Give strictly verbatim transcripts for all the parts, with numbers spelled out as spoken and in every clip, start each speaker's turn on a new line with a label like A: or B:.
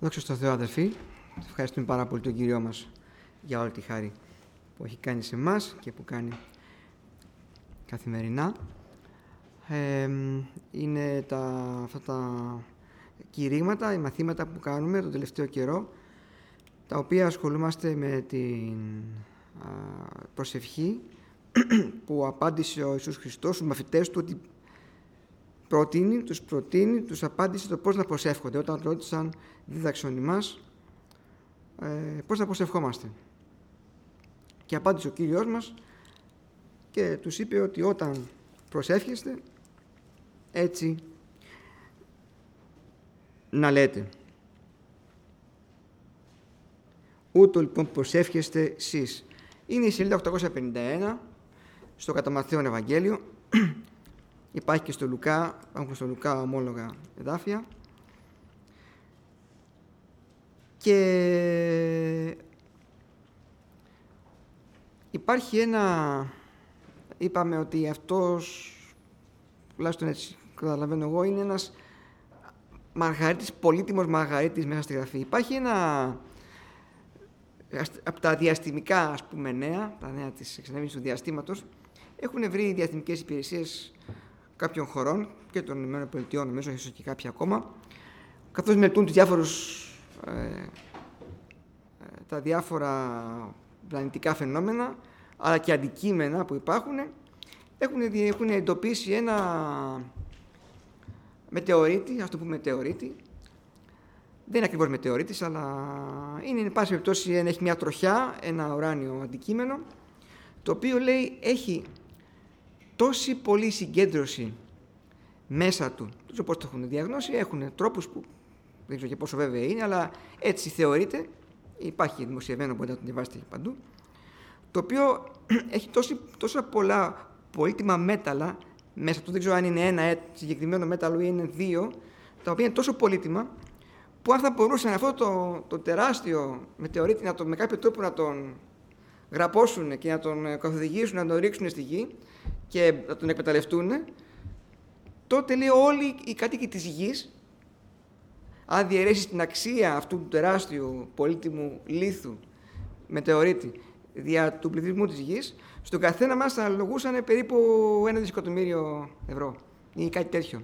A: Δόξα στον Θεό, αδερφοί. Ευχαριστούμε πάρα πολύ τον Κύριό μας για όλη τη χάρη που έχει κάνει σε εμάς και που κάνει καθημερινά. Ε, είναι τα, αυτά τα κηρύγματα, οι μαθήματα που κάνουμε τον τελευταίο καιρό, τα οποία ασχολούμαστε με την α, προσευχή που απάντησε ο Ιησούς Χριστός στους μαθητές του, ότι προτείνει, τους προτείνει, τους απάντησε το πώς να προσεύχονται. Όταν ρώτησαν, δίδαξον ημάς, ε, πώς να προσευχόμαστε. Και απάντησε ο Κύριος μας και τους είπε ότι όταν προσεύχεστε, έτσι να λέτε. Ούτω λοιπόν προσεύχεστε εσείς. Είναι η σελίδα οκτακόσια πενήντα ένα στο κατά Ματθαίον Ευαγγέλιο. Υπάρχει και στο Λουκά, υπάρχουν στο Λουκά ομόλογα εδάφια. Και υπάρχει ένα, είπαμε ότι αυτός, τουλάχιστον έτσι καταλαβαίνω εγώ, είναι ένας Μαργαρίτης, πολύτιμος Μαργαρίτης μέσα στη Γραφή. Υπάρχει ένα, από τα διαστημικά ας πούμε νέα, τα νέα της εξανέμισης του διαστήματος, έχουν βρει διαστημικές υπηρεσίες κάποιων χωρών και των ΗΠΑ, νομίζω, ίσως και κάποια ακόμα, καθώς μελετούν τους διάφορους, ε, τα διάφορα πλανητικά φαινόμενα, αλλά και αντικείμενα που υπάρχουν, έχουν, έχουν εντοπίσει ένα μετεωρίτη, ας το πούμε μετεωρίτη. Δεν είναι ακριβώς μετεωρίτης, αλλά είναι, εν πάση περιπτώσει, έχει μια τροχιά, ένα ουράνιο αντικείμενο, το οποίο, λέει, έχει τόση πολλή συγκέντρωση μέσα του. Δεν ξέρω πώς το έχουν διαγνώσει, έχουν τρόπους που δεν ξέρω και πόσο βέβαια είναι, αλλά έτσι θεωρείται. Υπάρχει δημοσιευμένο, μπορείτε να το διαβάσετε παντού. Το οποίο έχει τόση, τόσα πολλά πολύτιμα μέταλλα μέσα του. Δεν ξέρω αν είναι ένα συγκεκριμένο μέταλλο ή είναι δύο, τα οποία είναι τόσο πολύτιμα, που αν θα μπορούσαν αυτό το, το τεράστιο μετεωρίτη να το, με κάποιο τρόπο να τον γραπώσουν και να τον καθοδηγήσουν, να τον ρίξουν στη γη και να τον εκμεταλλευτούν, τότε, λέει, όλοι οι κάτοικοι της γης, αν διαιρέσεις την αξία αυτού του τεράστιου πολύτιμου λίθου μετεωρίτη δια του πληθυσμού της γης, στον καθένα μας θα λογούσαν περίπου ένα δισεκατομμύριο ευρώ ή κάτι τέτοιο.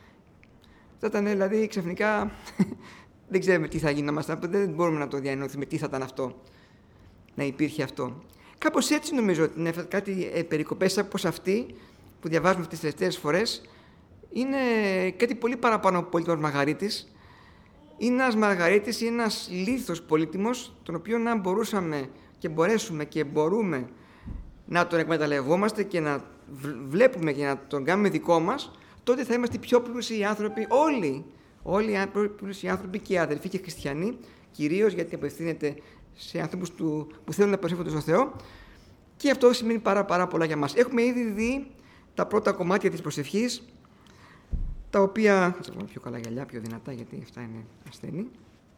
A: Θα ήταν, δηλαδή, ξαφνικά δεν ξέρουμε τι θα γινόμασταν, δεν μπορούμε να το διανοηθούμε τι θα ήταν αυτό, να υπήρχε αυτό. Κάπως έτσι νομίζω ότι είναι κάτι ε, περικοπές όπως αυτή που διαβάζουμε αυτές τις τελευταίες φορές. Είναι κάτι πολύ παραπάνω από πολύτιμος Μαργαρίτης. Είναι ένας Μαργαρίτης, είναι ένας λίθος πολύτιμος, τον οποίο αν μπορούσαμε και μπορέσουμε και μπορούμε να τον εκμεταλλευόμαστε και να βλέπουμε και να τον κάνουμε δικό μας, τότε θα είμαστε πιο πλούσιοι άνθρωποι, όλοι, όλοι οι πλούσιοι άνθρωποι και οι αδελφοί και χριστιανοί, κυρίως γιατί απευθύνεται σε άνθρωπους του, που θέλουν να προσεύχονται στον Θεό, και αυτό σημαίνει πάρα, πάρα πολλά για μας. Έχουμε ήδη δει τα πρώτα κομμάτια της προσευχής, τα οποία... Θα βάλω πιο καλά γυαλιά, πιο δυνατά, γιατί αυτά είναι ασθενή.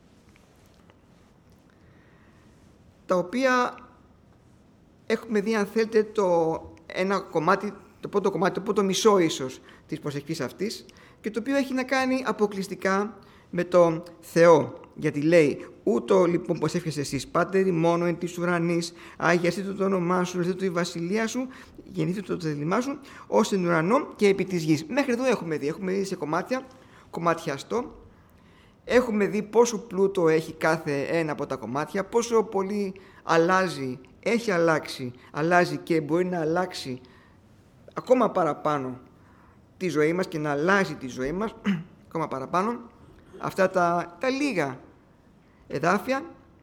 A: Τα οποία έχουμε δει, αν θέλετε, το ένα κομμάτι, το πρώτο κομμάτι, το πρώτο μισό ίσως της προσευχής αυτής, και το οποίο έχει να κάνει αποκλειστικά με το Θεό. Γιατί λέει, ούτω λοιπόν προσεύχεσαι εσείς, Πάτερ μόνο εν της ουρανής, αγιαστήτω το όνομά σου, ερθήτω η βασιλεία σου, γεννήθητο το θέλημά σου, ως εν ουρανό και επί της γης. Μέχρι εδώ έχουμε δει, έχουμε δει σε κομμάτια, κομματιαστό. Έχουμε δει πόσο πλούτο έχει κάθε ένα από τα κομμάτια, πόσο πολύ αλλάζει, έχει αλλάξει, αλλάζει και μπορεί να αλλάξει ακόμα παραπάνω τη ζωή μας και να αλλάζει τη ζωή μας ακόμα παραπάνω. Αυτά τα, τα λίγα εδάφια.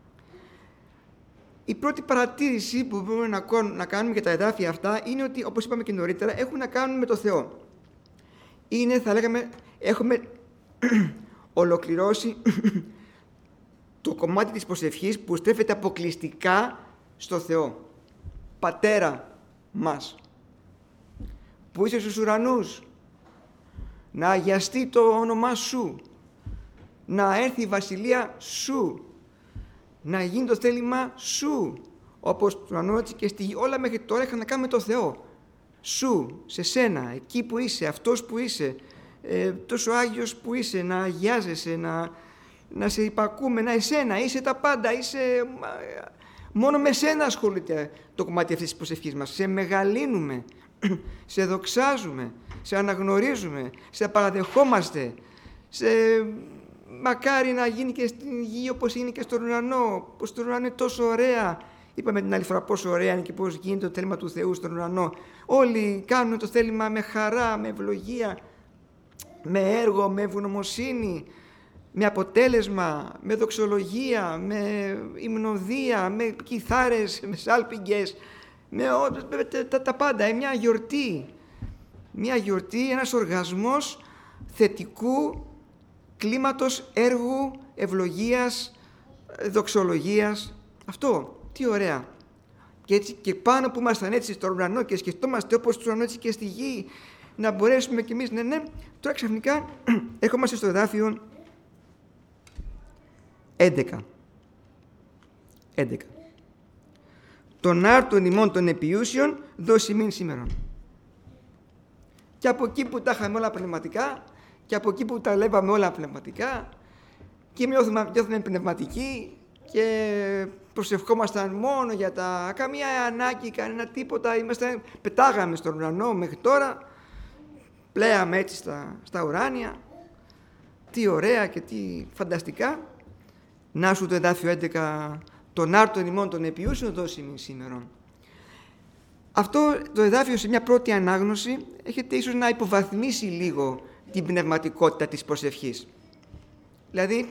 A: Η πρώτη παρατήρηση που μπορούμε να, να κάνουμε για τα εδάφια αυτά είναι ότι, όπως είπαμε και νωρίτερα, έχουν να κάνουν με το Θεό. Είναι, θα λέγαμε, έχουμε ολοκληρώσει το κομμάτι της προσευχής που στρέφεται αποκλειστικά στο Θεό. Πατέρα μας, που είσαι στους ουρανούς, να αγιαστεί το όνομά σου, να έρθει η βασιλεία σου, να γίνει το θέλημα σου, όπως του ουρανού έτσι και στη γη. Όλα μέχρι τώρα είχαν να κάνουν με το Θεό. Σου, σε σένα, εκεί που είσαι, αυτός που είσαι, ε, τόσο Άγιος που είσαι, να αγιάζεσαι, να, να σε υπακούμε, να εσένα, είσαι τα πάντα, είσαι... Μόνο με σένα ασχολείται το κομμάτι αυτής της προσευχής μας. Σε μεγαλύνουμε, σε δοξάζουμε, σε αναγνωρίζουμε, σε παραδεχόμαστε, σε... Μακάρι να γίνει και στην γη όπως είναι και στον ουρανό, πως στον ουρανό είναι τόσο ωραία. Είπαμε την άλλη φορά πόσο ωραία είναι και πώς γίνεται το θέλημα του Θεού στον ουρανό. Όλοι κάνουν το θέλημα με χαρά, με ευλογία, με έργο, με ευγνωμοσύνη, με αποτέλεσμα, με δοξολογία, με υμνοδία, με κιθάρες, με σάλπιγγες, με τα, τα πάντα. Μια γιορτή, μια γιορτή, ένας οργασμός θετικού κλίματος έργου, ευλογίας, δοξολογίας. Αυτό, τι ωραία. Και, έτσι, και πάνω που ήμασταν έτσι στον ουρανό και σκεφτόμαστε όπως στον ουρανό έτσι και στη γη, να μπορέσουμε κι εμείς, ναι, ναι. Τώρα ξαφνικά έρχομαστε στο εδάφιο έντεκα. έντεκα. Τον άρτον ημών των επιούσιων δώσει μην σήμερον. Και από εκεί που τα είχαμε όλα πνευματικά, και από εκεί που τα βλέπαμε όλα πνευματικά, και νιώθουμε, νιώθουμε πνευματικοί και προσευχόμασταν μόνο για τα... καμία ανάγκη, κανένα τίποτα. Είμαστε, πετάγαμε στον ουρανό μέχρι τώρα, πλέαμε έτσι στα, στα ουράνια. Τι ωραία και τι φανταστικά. Να σου το εδάφιο έντεκα, τον άρτον ημών των επιούσιων δώσει μην σήμερον. Αυτό το εδάφιο σε μια πρώτη ανάγνωση έχετε ίσως να υποβαθμίσει λίγο την πνευματικότητα της προσευχής. Δηλαδή,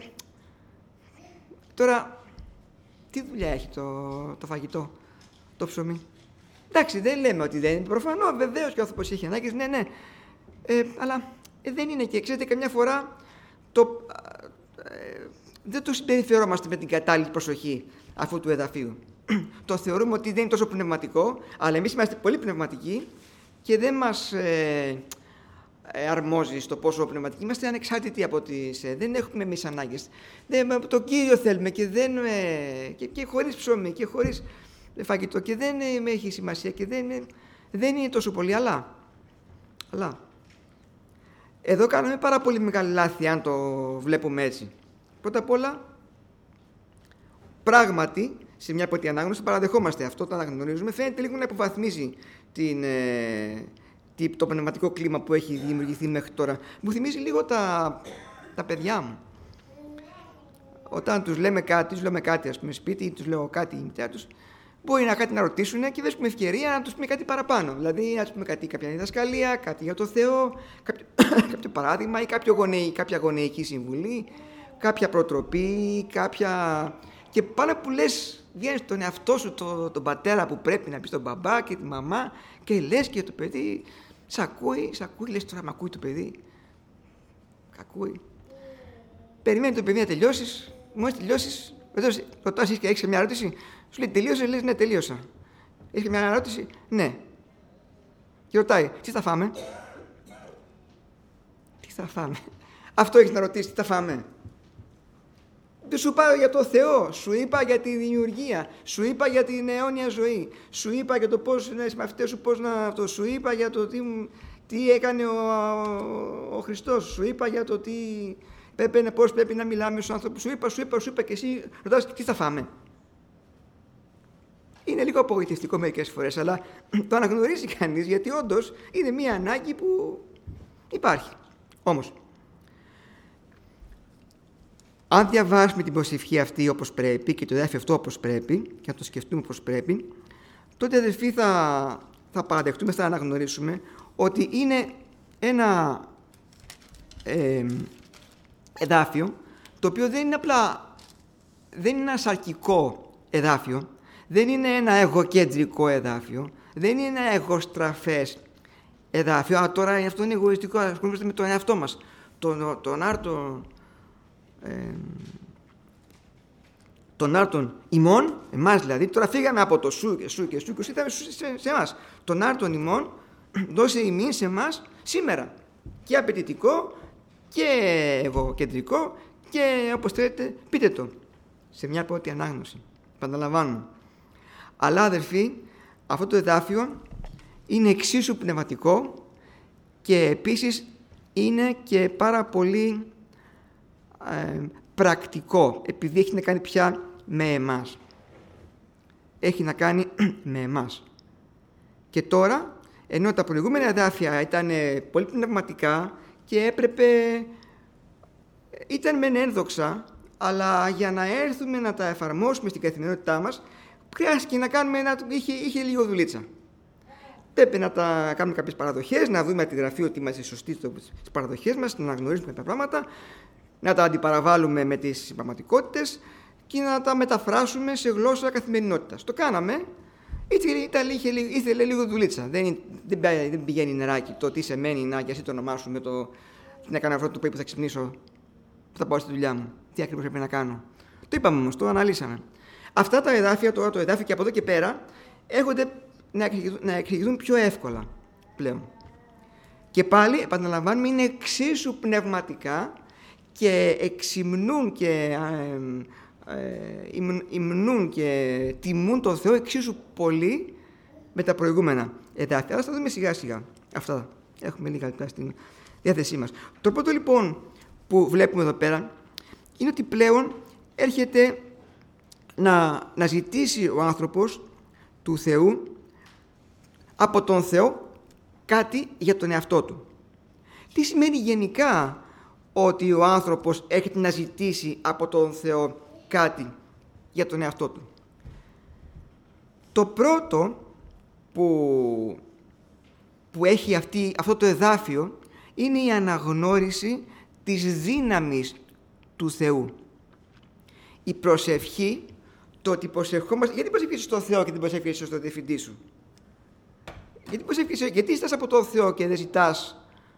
A: τώρα, τι δουλειά έχει το, το φαγητό, το ψωμί. Εντάξει, δεν λέμε ότι δεν είναι προφανό, βεβαίως και ο άνθρωπος έχει ανάγκες, ναι, ναι. Ε, αλλά ε, δεν είναι και, ξέρετε, καμιά φορά το, ε, δεν το συμπεριφερόμαστε με την κατάλληλη προσοχή αυτού του εδαφίου. Το θεωρούμε ότι δεν είναι τόσο πνευματικό, αλλά εμείς είμαστε πολύ πνευματικοί και δεν μας ε, ε, αρμόζει στο πόσο πνευματικοί. Είμαστε ανεξάρτητοι από τις... Ε, δεν έχουμε εμείς ανάγκες. Δεν, το Κύριο θέλουμε και, δεν, ε, και, και χωρίς ψωμί και χωρίς φαγητό και δεν ε, έχει σημασία και δεν, ε, δεν είναι τόσο πολύ. Αλλά, αλλά εδώ κάνουμε πάρα πολύ μεγάλη λάθη αν το βλέπουμε έτσι. Πρώτα απ' όλα, πράγματι, σε μια πρώτη ανάγνωση παραδεχόμαστε αυτό, το αναγνωρίζουμε, φαίνεται λίγο να υποβαθμίζει την, ε, το πνευματικό κλίμα που έχει δημιουργηθεί μέχρι τώρα. Μου θυμίζει λίγο τα, τα παιδιά μου. Όταν τους λέμε κάτι, τους λέμε κάτι, ας πούμε, σπίτι, τους λέω κάτι η μητέρα τους, μπορεί να κάτι να ρωτήσουν και βρίσκουμε ευκαιρία να τους πούμε κάτι παραπάνω. Δηλαδή, ας πούμε κάτι, κάποια διδασκαλία, κάτι για το Θεό, κάποιο, κάποιο παράδειγμα ή κάποιο γονεϊ, κάποια γονεϊκή συμβουλή, κάποια προτροπή, κάποια... Και πάνω που λες, βγαίνεις στον εαυτό σου, το, τον πατέρα που πρέπει να πει στον μπαμπά και τη μαμά και λες και το παιδί, σ' ακούει, σ' ακούει, λες τώρα μ' ακούει το παιδί. Ακούει. Περιμένει το παιδί να τελειώσεις, μόλις τελειώσεις, ρωτάς και έχεις μια ερώτηση, σου λέει τελείωσε, λες ναι τελείωσα. Έχεις μια ερώτηση, ναι. Και ρωτάει, τι θα φάμε. Τι θα φάμε. Αυτό έχεις να ρωτήσεις, τι θα φάμε. Δεν σου είπα για το Θεό, σου είπα για τη δημιουργία, σου είπα για την αιώνια ζωή, σου είπα για το πώς να είσαι με αυτές σου, πώς να αυτό, σου είπα για το τι, τι έκανε ο, ο, ο Χριστός, σου είπα για το τι πρέπει, πώς πρέπει να μιλάμε στους ανθρώπους, σου είπα, σου είπα, σου είπα και εσύ ρωτάς τι θα φάμε. Είναι λίγο απογοητευτικό μερικές φορές, αλλά το αναγνωρίζει κανείς γιατί όντως είναι μια ανάγκη που υπάρχει. Όμως, αν διαβάσουμε την προσευχή αυτή όπως πρέπει και το εδάφιο αυτό όπως πρέπει και να το σκεφτούμε όπως πρέπει, τότε αδελφοί θα, θα παραδεχτούμε, θα αναγνωρίσουμε ότι είναι ένα ε, εδάφιο το οποίο δεν είναι απλά, δεν είναι ένα σαρκικό εδάφιο, δεν είναι ένα εγωκεντρικό εδάφιο, δεν είναι ένα εγωστραφές εδάφιο. Α, τώρα αυτό είναι εγωιστικό, ασχολούμαστε με τον εαυτό μας. Τον, τον άρτο... Ε, τον άρτον ημών, εμάς δηλαδή, τώρα φύγαμε από το σου και σου και σου και ήρθαμε σε, σε, σε εμάς. Τον άρτον ημών δώσε ημίν σε εμάς σήμερα. Και απαιτητικό και εγωκεντρικό και όπως θέλετε πείτε το. Σε μια πρώτη ανάγνωση. Επαναλαμβάνω. Αλλά αδερφοί, αυτό το εδάφιο είναι εξίσου πνευματικό και επίσης είναι και πάρα πολύ ε, πρακτικό, επειδή έχει να κάνει πια με εμάς. Έχει να κάνει με εμάς. Και τώρα, ενώ τα προηγούμενα εδάφια ήταν πολύ πνευματικά και έπρεπε, ήταν μεν ένδοξα, αλλά για να έρθουμε να τα εφαρμόσουμε στην καθημερινότητά μας, χρειάστηκε να κάνουμε ένα, είχε, είχε λίγο δουλίτσα. Πρέπει να τα κάνουμε κάποιες παραδοχές, να δούμε τη γραφή ότι είμαστε σωστοί στις παραδοχές μας, να αναγνωρίσουμε τα πράγματα, να τα αντιπαραβάλουμε με τις πραγματικότητες και να τα μεταφράσουμε σε γλώσσα καθημερινότητας. Το κάναμε, ήθελε, ήθελε λίγο δουλίτσα. Δεν, δεν, δεν πηγαίνει νεράκι το τι σε μένει, να και εσύ το όνομά σου με το να κάνω αυτό το πρωί που θα ξυπνήσω, που θα πάω στη δουλειά μου. Τι ακριβώς πρέπει να κάνω. Το είπαμε όμως, το αναλύσαμε. Αυτά τα εδάφια, τώρα το εδάφιο και από εδώ και πέρα, έρχονται να εξηγηθούν πιο εύκολα πλέον. Και πάλι, επαναλαμβάνουμε, είναι εξίσου πνευματικά και εξυμνούν και ε, ε, υμνούν και τιμούν τον Θεό εξίσου πολύ με τα προηγούμενα εδάφια. Αλλά θα δούμε σιγά σιγά αυτά. Έχουμε λίγα λεπτά στην διάθεσή μας. Το πρώτο λοιπόν που βλέπουμε εδώ πέρα είναι ότι πλέον έρχεται να, να ζητήσει ο άνθρωπος του Θεού, από τον Θεό, κάτι για τον εαυτό του. Τι σημαίνει γενικά ότι ο άνθρωπος έρχεται να ζητήσει από τον Θεό κάτι για τον εαυτό του? Το πρώτο που, που έχει αυτή, αυτό το εδάφιο είναι η αναγνώριση της δύναμης του Θεού. Η προσευχή, το ότι προσευχόμαστε. Γιατί προσευχείς στον Θεό και δεν προσευχείς στον διευθυντή σου? Γιατί προσευχείς, γιατί ζητάς από τον Θεό και δεν ζητάς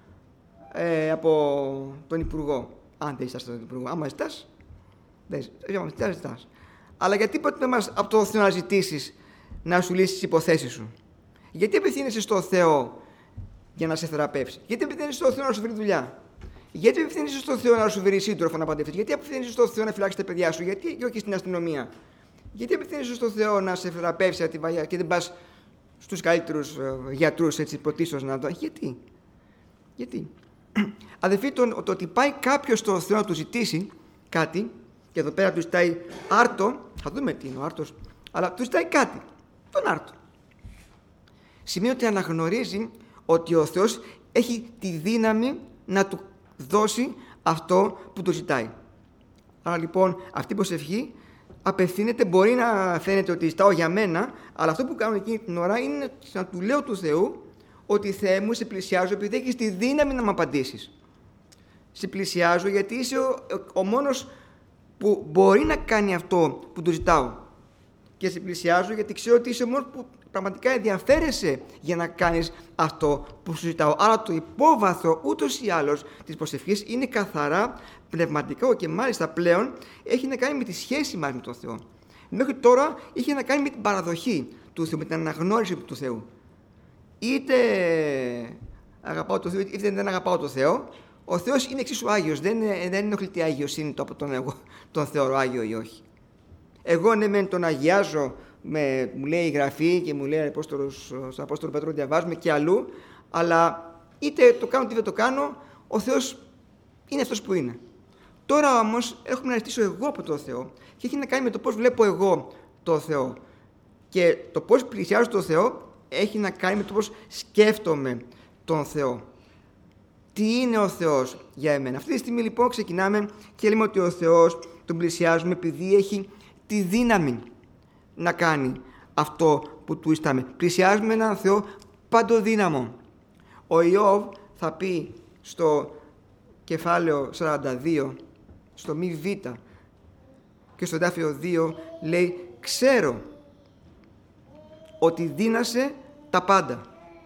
A: ε, από τον Υπουργό? Αν δεν ζητάς τον Υπουργό, άμα ζητάς, δεν ζητάς, ζητάς. Αλλά γιατί προτιμάς από τον Θεό να ζητήσεις να σου λύσει τις υποθέσεις σου? Γιατί απευθύνεσαι στον Θεό για να σε θεραπεύσει? Γιατί απευθύνεσαι στον Θεό να σου βρει δουλειά? Γιατί απευθύνεσαι στον Θεό να σου βρει σύντροφο να παντρευτείς? Γιατί απευθύνεσαι στον Θεό να φυλάξεις τα παιδιά σου? Γιατί και όχι στην αστυνομία? Γιατί απευθύνεσαι στον Θεό να σε θεραπεύσει από τη βαριά και δεν πας στους καλύτερους γιατρούς, έτσι, πρωτίστως να το... Γιατί? Γιατί? Αδελφοί, το, το ότι πάει κάποιος στον Θεό να του ζητήσει κάτι, και εδώ πέρα του ζητάει άρτο, θα δούμε τι είναι ο άρτος, αλλά του ζητάει κάτι, τον άρτο. Σημαίνει ότι αναγνωρίζει ότι ο Θεός έχει τη δύναμη να του δώσει αυτό που του ζητάει. Άρα λοιπόν αυτή η προσευχή απευθύνεται, μπορεί να φαίνεται ότι ζητάω για μένα, αλλά αυτό που κάνω εκείνη την ώρα είναι να του λέω του Θεού ότι Θεέ μου, σε πλησιάζω επειδή έχεις τη δύναμη να μου απαντήσεις. Σε πλησιάζω γιατί είσαι ο, ο μόνος που μπορεί να κάνει αυτό που του ζητάω. Και σε πλησιάζω γιατί ξέρω ότι είσαι ο μόνος που πραγματικά ενδιαφέρεσαι για να κάνεις αυτό που σου ζητάω. Άρα το υπόβαθρο ούτως ή άλλως της προσευχής είναι καθαρά πνευματικό και μάλιστα πλέον έχει να κάνει με τη σχέση μας με τον Θεό. Μέχρι τώρα είχε να κάνει με την παραδοχή του Θεού, με την αναγνώριση του Θεού. Είτε αγαπάω τον Θεό, είτε δεν αγαπάω τον Θεό, ο Θεός είναι εξίσου Άγιος. Δεν είναι, δεν είναι ενοχλητή αγιοσύνη το από τον εγώ τον θεωρώ Άγιο ή όχι. Εγώ ναι, μεν τον αγιάζω, με, μου λέει η Γραφή και μου λέει Απόστολος, στον Απόστολο Πέτρο, διαβάζουμε και αλλού, αλλά είτε το κάνω είτε δεν το κάνω, ο Θεός είναι αυτός που είναι. Τώρα όμως έχουμε να ζητήσω εγώ από τον Θεό και έχει να κάνει με το πώς βλέπω εγώ τον Θεό. Και το πώς πλησιάζω τον Θεό έχει να κάνει με το πώς σκέφτομαι τον Θεό. Τι είναι ο Θεός για εμένα? Αυτή τη στιγμή λοιπόν ξεκινάμε και λέμε ότι ο Θεός τον πλησιάζουμε επειδή έχει τη δύναμη να κάνει αυτό που του ζητάμε. Πλησιάζουμε έναν Θεό παντοδύναμο. Ο Ιώβ θα πει στο κεφάλαιο σαράντα δύο, στο μη β και στο εδάφιο δύο, λέει ξέρω ότι δύνασε τα πάντα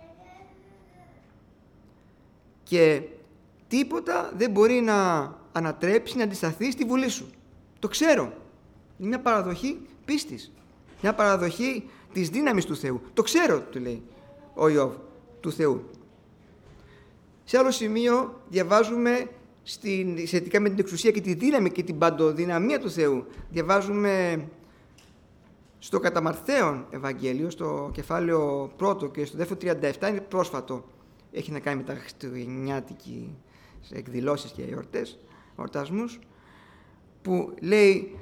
A: και τίποτα δεν μπορεί να ανατρέψει, να αντισταθεί στη βουλή σου. Το ξέρω. Είναι μια παραδοχή πίστης. Μια παραδοχή της δύναμης του Θεού. Το ξέρω, του λέει ο Ιώβ, του Θεού. Σε άλλο σημείο διαβάζουμε στην, σχετικά με την εξουσία και τη δύναμη και την παντοδυναμία του Θεού. Διαβάζουμε στο κατά Μαρθαίον Ευαγγέλιο, στο κεφάλαιο πρώτο και στο δεύτερο τριάντα επτά, είναι πρόσφατο. Έχει να κάνει με τα χριστουγεννιάτικες εκδηλώσεις και εορτές, εορτασμούς. που λέει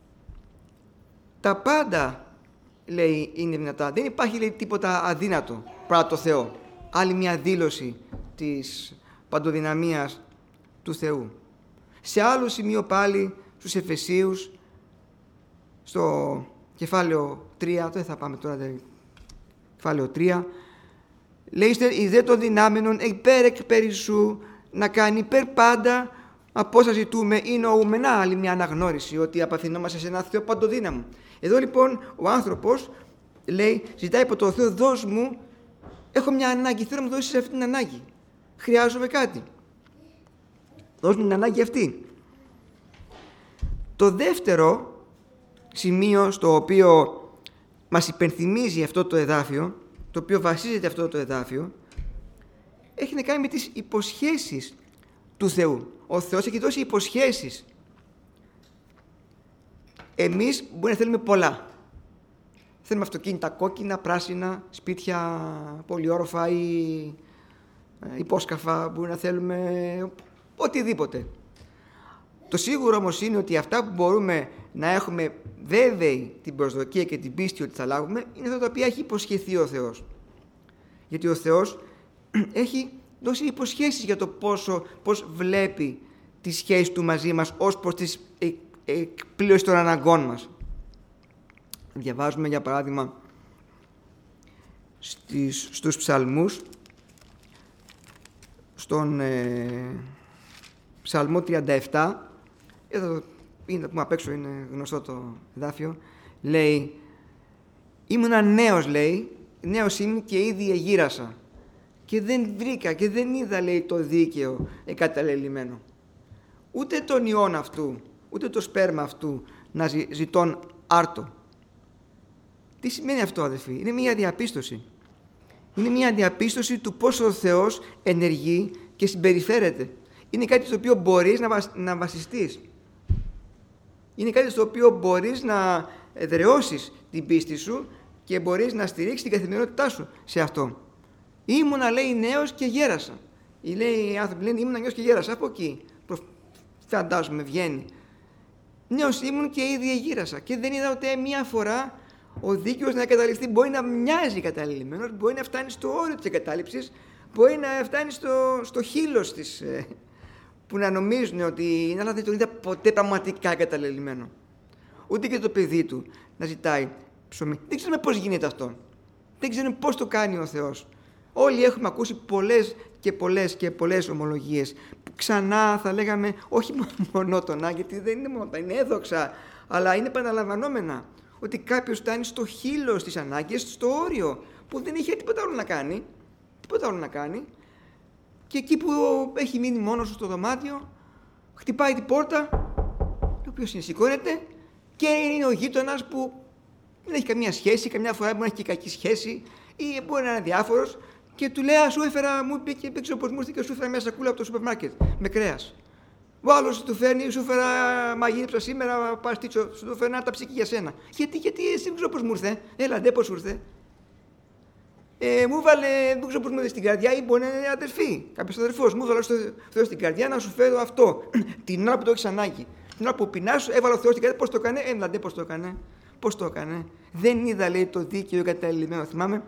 A: τα πάντα, λέει, είναι δυνατά. Δεν υπάρχει, λέει, τίποτα αδύνατο παρά το Θεό. Άλλη μια δήλωση της παντοδυναμίας του Θεού. Σε άλλο σημείο πάλι, στους Εφεσίους, στο κεφάλαιο τρία, δεν θα πάμε τώρα, δε, κεφάλαιο τρία, λέει, εις δε των δυνάμενων υπέρ εκ περισσού να κάνει υπέρ πάντα από όσα ζητούμε ή νοούμενα. Άλλη μια αναγνώριση ότι απευθυνόμαστε σε ένα Θεό παντοδύναμο. Εδώ λοιπόν ο άνθρωπος λέει, ζητάει από το Θεό, δώσ' μου, έχω μια ανάγκη, θέλω να μου δώσεις αυτή την ανάγκη. Χρειάζομαι κάτι. Δώσ' μου την ανάγκη αυτή. Το δεύτερο σημείο στο οποίο μας υπενθυμίζει αυτό το εδάφιο, το οποίο βασίζεται αυτό το εδάφιο, έχει να κάνει με τις υποσχέσεις του Θεού. Ο Θεός έχει δώσει υποσχέσεις. Εμείς μπορεί να θέλουμε πολλά. Θέλουμε αυτοκίνητα κόκκινα, πράσινα, σπίτια πολυόροφα ή υπόσκαφα, μπορεί να θέλουμε οτιδήποτε. Το σίγουρο όμως είναι ότι αυτά που μπορούμε να έχουμε βέβαιη την προσδοκία και την πίστη ότι θα λάβουμε, είναι αυτά τα οποία έχει υποσχεθεί ο Θεός. Γιατί ο Θεός έχει δώσει υποσχέσεις για το πόσο, πώς βλέπει τη σχέση του μαζί μας ως προς τις εκπλήρωση των αναγκών μας. Διαβάζουμε για παράδειγμα στις, στους ψαλμούς, στον ε, ψαλμό τριάντα επτά, εδώ είναι, που απ' έξω είναι γνωστό το εδάφιο, λέει, ήμουνα νέος, λέει, νέος ήμουν και ήδη εγύρασα και δεν βρήκα και δεν είδα, λέει, το δίκαιο εγκαταλελειμμένο. Ούτε τον ιόν αυτού, ούτε το σπέρμα αυτού να ζη, ζητών άρτο. Τι σημαίνει αυτό, αδελφοί? Είναι μια διαπίστωση. Είναι μια διαπίστωση του πόσο ο Θεός ενεργεί και συμπεριφέρεται. Είναι κάτι στο οποίο μπορείς να, βασ, να βασιστείς. Είναι κάτι στο οποίο μπορείς να εδραιώσεις την πίστη σου και μπορείς να στηρίξεις την καθημερινότητά σου σε αυτό. Ήμουνα, λέει, νέος και γέρασα. Ή λέει οι άνθρωποι λένε ήμουνα νέος και γέρασα. Από εκεί φαντάζομαι βγαίνει. Νέος ήμουν και ήδη εγύρασα. Και δεν είδα ούτε μία φορά ο δίκαιος να εγκαταλειφθεί. Μπορεί να μοιάζει καταλημμένος, μπορεί να φτάνει στο όριο της εγκατάλειψης, μπορεί να φτάνει στο, στο χείλος της, ε, που να νομίζουν ότι είναι, αλλά δεν τον είδα ποτέ πραγματικά εγκαταλελειμμένο. Ούτε και το παιδί του να ζητάει ψωμί. Δεν ξέρουμε πώς γίνεται αυτό. Δεν ξέρουμε πώς το κάνει ο Θεός. Όλοι έχουμε ακούσει πολλές και πολλές και πολλές ομολογίες που ξανά θα λέγαμε όχι μονότονα, γιατί δεν είναι μόνο, είναι έδοξα, αλλά είναι επαναλαμβανόμενα. Ότι κάποιος φτάνει στο χείλος της ανάγκης, στο όριο, που δεν είχε τίποτα άλλο να κάνει, τίποτα άλλο να κάνει, και εκεί που έχει μείνει μόνος του στο δωμάτιο, χτυπάει την πόρτα, ο οποίος σηκώνεται και είναι ο γείτονας που δεν έχει καμία σχέση, καμιά φορά μπορεί να έχει και κακή σχέση ή μπορεί να είναι διάφορος και του λέει, σου έφερα, μου είπε και δεν ξέρω πώς μου ήρθε και σου έφερα μια σακούλα από το σούπερ μάρκετ με κρέας. Ο άλλος του φέρνει, σου έφερα μαγείρεψα σήμερα, παστίτσο, σου το φέρνει ένα ταψίκι για σένα. Γιατί, γιατί εσύ δεν ξέρω πώς μου ήρθε. Έλα, ντε πώς σου ήρθε. Ε, μου βάλε, δεν ξέρω πώς μου ήρθε στην καρδιά, ή μπορεί να είναι αδερφή, κάποιος αδερφός. Μου βάλε στο Θεό στην καρδιά να σου φέρω αυτό. Την ώρα που το έχεις ανάγκη. Την ώρα που πεινάς, έβαλε ο Θεός στην καρδιά, πώς το έκανε. Έλα, ντε πώς το έκανε. Πώς το έκανε. Δεν είδα, λέει, το δίκαιο εγκαταλειμμένο. Θυμάμαι.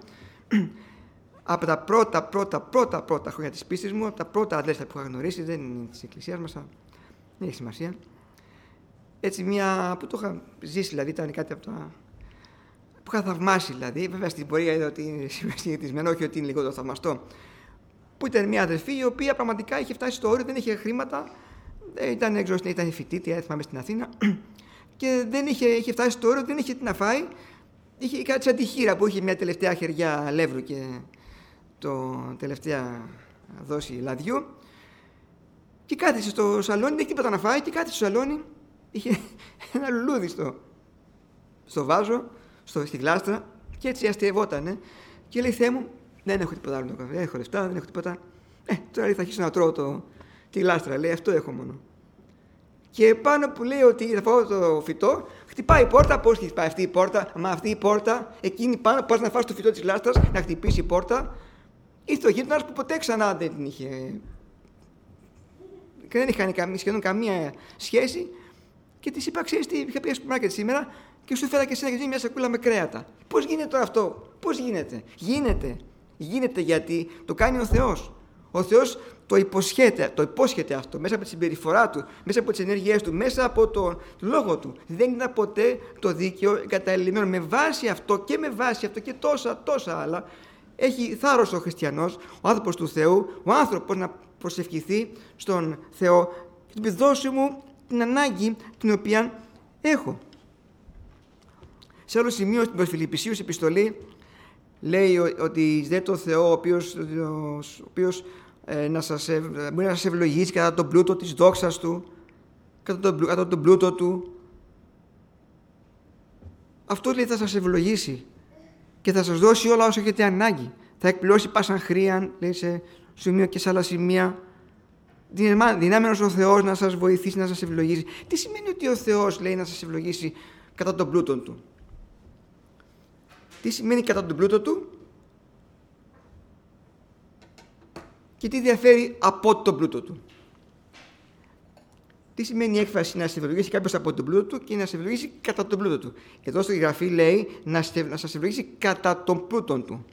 A: Από τα πρώτα, πρώτα, πρώτα, πρώτα χρόνια της πίστης μου, από τα πρώτα αδέρφια που είχα γνωρίσει, δεν είναι της εκκλησίας μας, δεν έχει σημασία. Έτσι, μια που το είχα ζήσει, δηλαδή, ήταν κάτι από τα που είχα θαυμάσει, δηλαδή. Βέβαια, στην πορεία είδα ότι είναι συνηθισμένο, όχι ότι είναι λιγότερο θαυμαστό. Που ήταν μια αδερφή η οποία πραγματικά είχε φτάσει στο όριο, δεν είχε χρήματα, ήταν, έξω, ήταν φοιτήτρια, θυμάμαι, στην Αθήνα, και δεν είχε, είχε φτάσει στο όριο, δεν είχε τι να φάει. Είχε κάτι σαν τη χείρα που είχε μια τελευταία χεριά αλεύρου και το τελευταία δόση λαδιού. Και κάθισε στο σαλόνι, δεν είχε τίποτα να φάει, και κάθισε στο σαλόνι, είχε ένα λουλούδι στο, στο βάζο, στο, στη γλάστρα, και έτσι αστειευότανε. Και λέει, Θεέ μου, δεν έχω τίποτα άλλο να κάνω, δεν έχω λεφτά, δεν έχω τίποτα. Ε, τώρα θα αρχίσω να τρώω το, τη γλάστρα, λέει, αυτό έχω μόνο. Και πάνω που λέει ότι θα φάω το φυτό, χτυπάει η πόρτα. Πώς χτυπάει αυτή η πόρτα? Μα αυτή η πόρτα, εκείνη πάνω, πας να φας το φυτό της γλάστρας, να χτυπήσει η πόρτα. Ήρθε ο γείτονας που ποτέ ξανά δεν την είχε. Και δεν είχαν σχεδόν καμία σχέση. και της είπα: ξέρεις τι, είχα πει στο μάρκετ σήμερα και σου έφερα και εσένα και μια σακούλα με κρέατα. Πώς γίνεται τώρα αυτό, πώς γίνεται? Γίνεται. Γίνεται γιατί το κάνει ο Θεός. Ο Θεός το υποσχέται, το υπόσχεται αυτό μέσα από τη συμπεριφορά του, μέσα από τις ενέργειές του, μέσα από τον λόγο του. Δεν είναι ποτέ το δίκαιο εγκαταλειμμένο. Με βάση αυτό και με βάση αυτό και τόσα τόσα άλλα, έχει θάρρος ο χριστιανός, ο άνθρωπος του Θεού, ο άνθρωπος να προσευχηθεί στον Θεό και του πει: δώσε μου την ανάγκη την οποία έχω. Σε άλλο σημείο στην προς Φιλιππισίους επιστολή λέει ότι δεν το Θεό ο οποίος, ο οποίος ε, να σας, ευ, μπορεί να σας ευλογήσει κατά τον πλούτο της δόξας του, κατά τον, κατά τον πλούτο του. Αυτό λέει θα σας ευλογήσει και θα σας δώσει όλα όσα έχετε ανάγκη. Θα εκπληρώσει πάσαν χρίαν, λέει σε σημείο και σε άλλα σημεία. Δυνάμενος ο Θεός να σας βοηθήσει, να σας ευλογήσει. Τι σημαίνει ότι ο Θεός λέει να σας ευλογήσει κατά τον πλούτο του? Τι σημαίνει κατά τον πλούτο του και τι διαφέρει από τον πλούτο του? Τι σημαίνει η έκφραση να σε ευλογήσει κάποιος από τον πλούτο του και να σε ευλογήσει κατά τον πλούτο του? Εδώ στη γραφή λέει να, σε, να σας ευλογήσει κατά τον πλούτον του.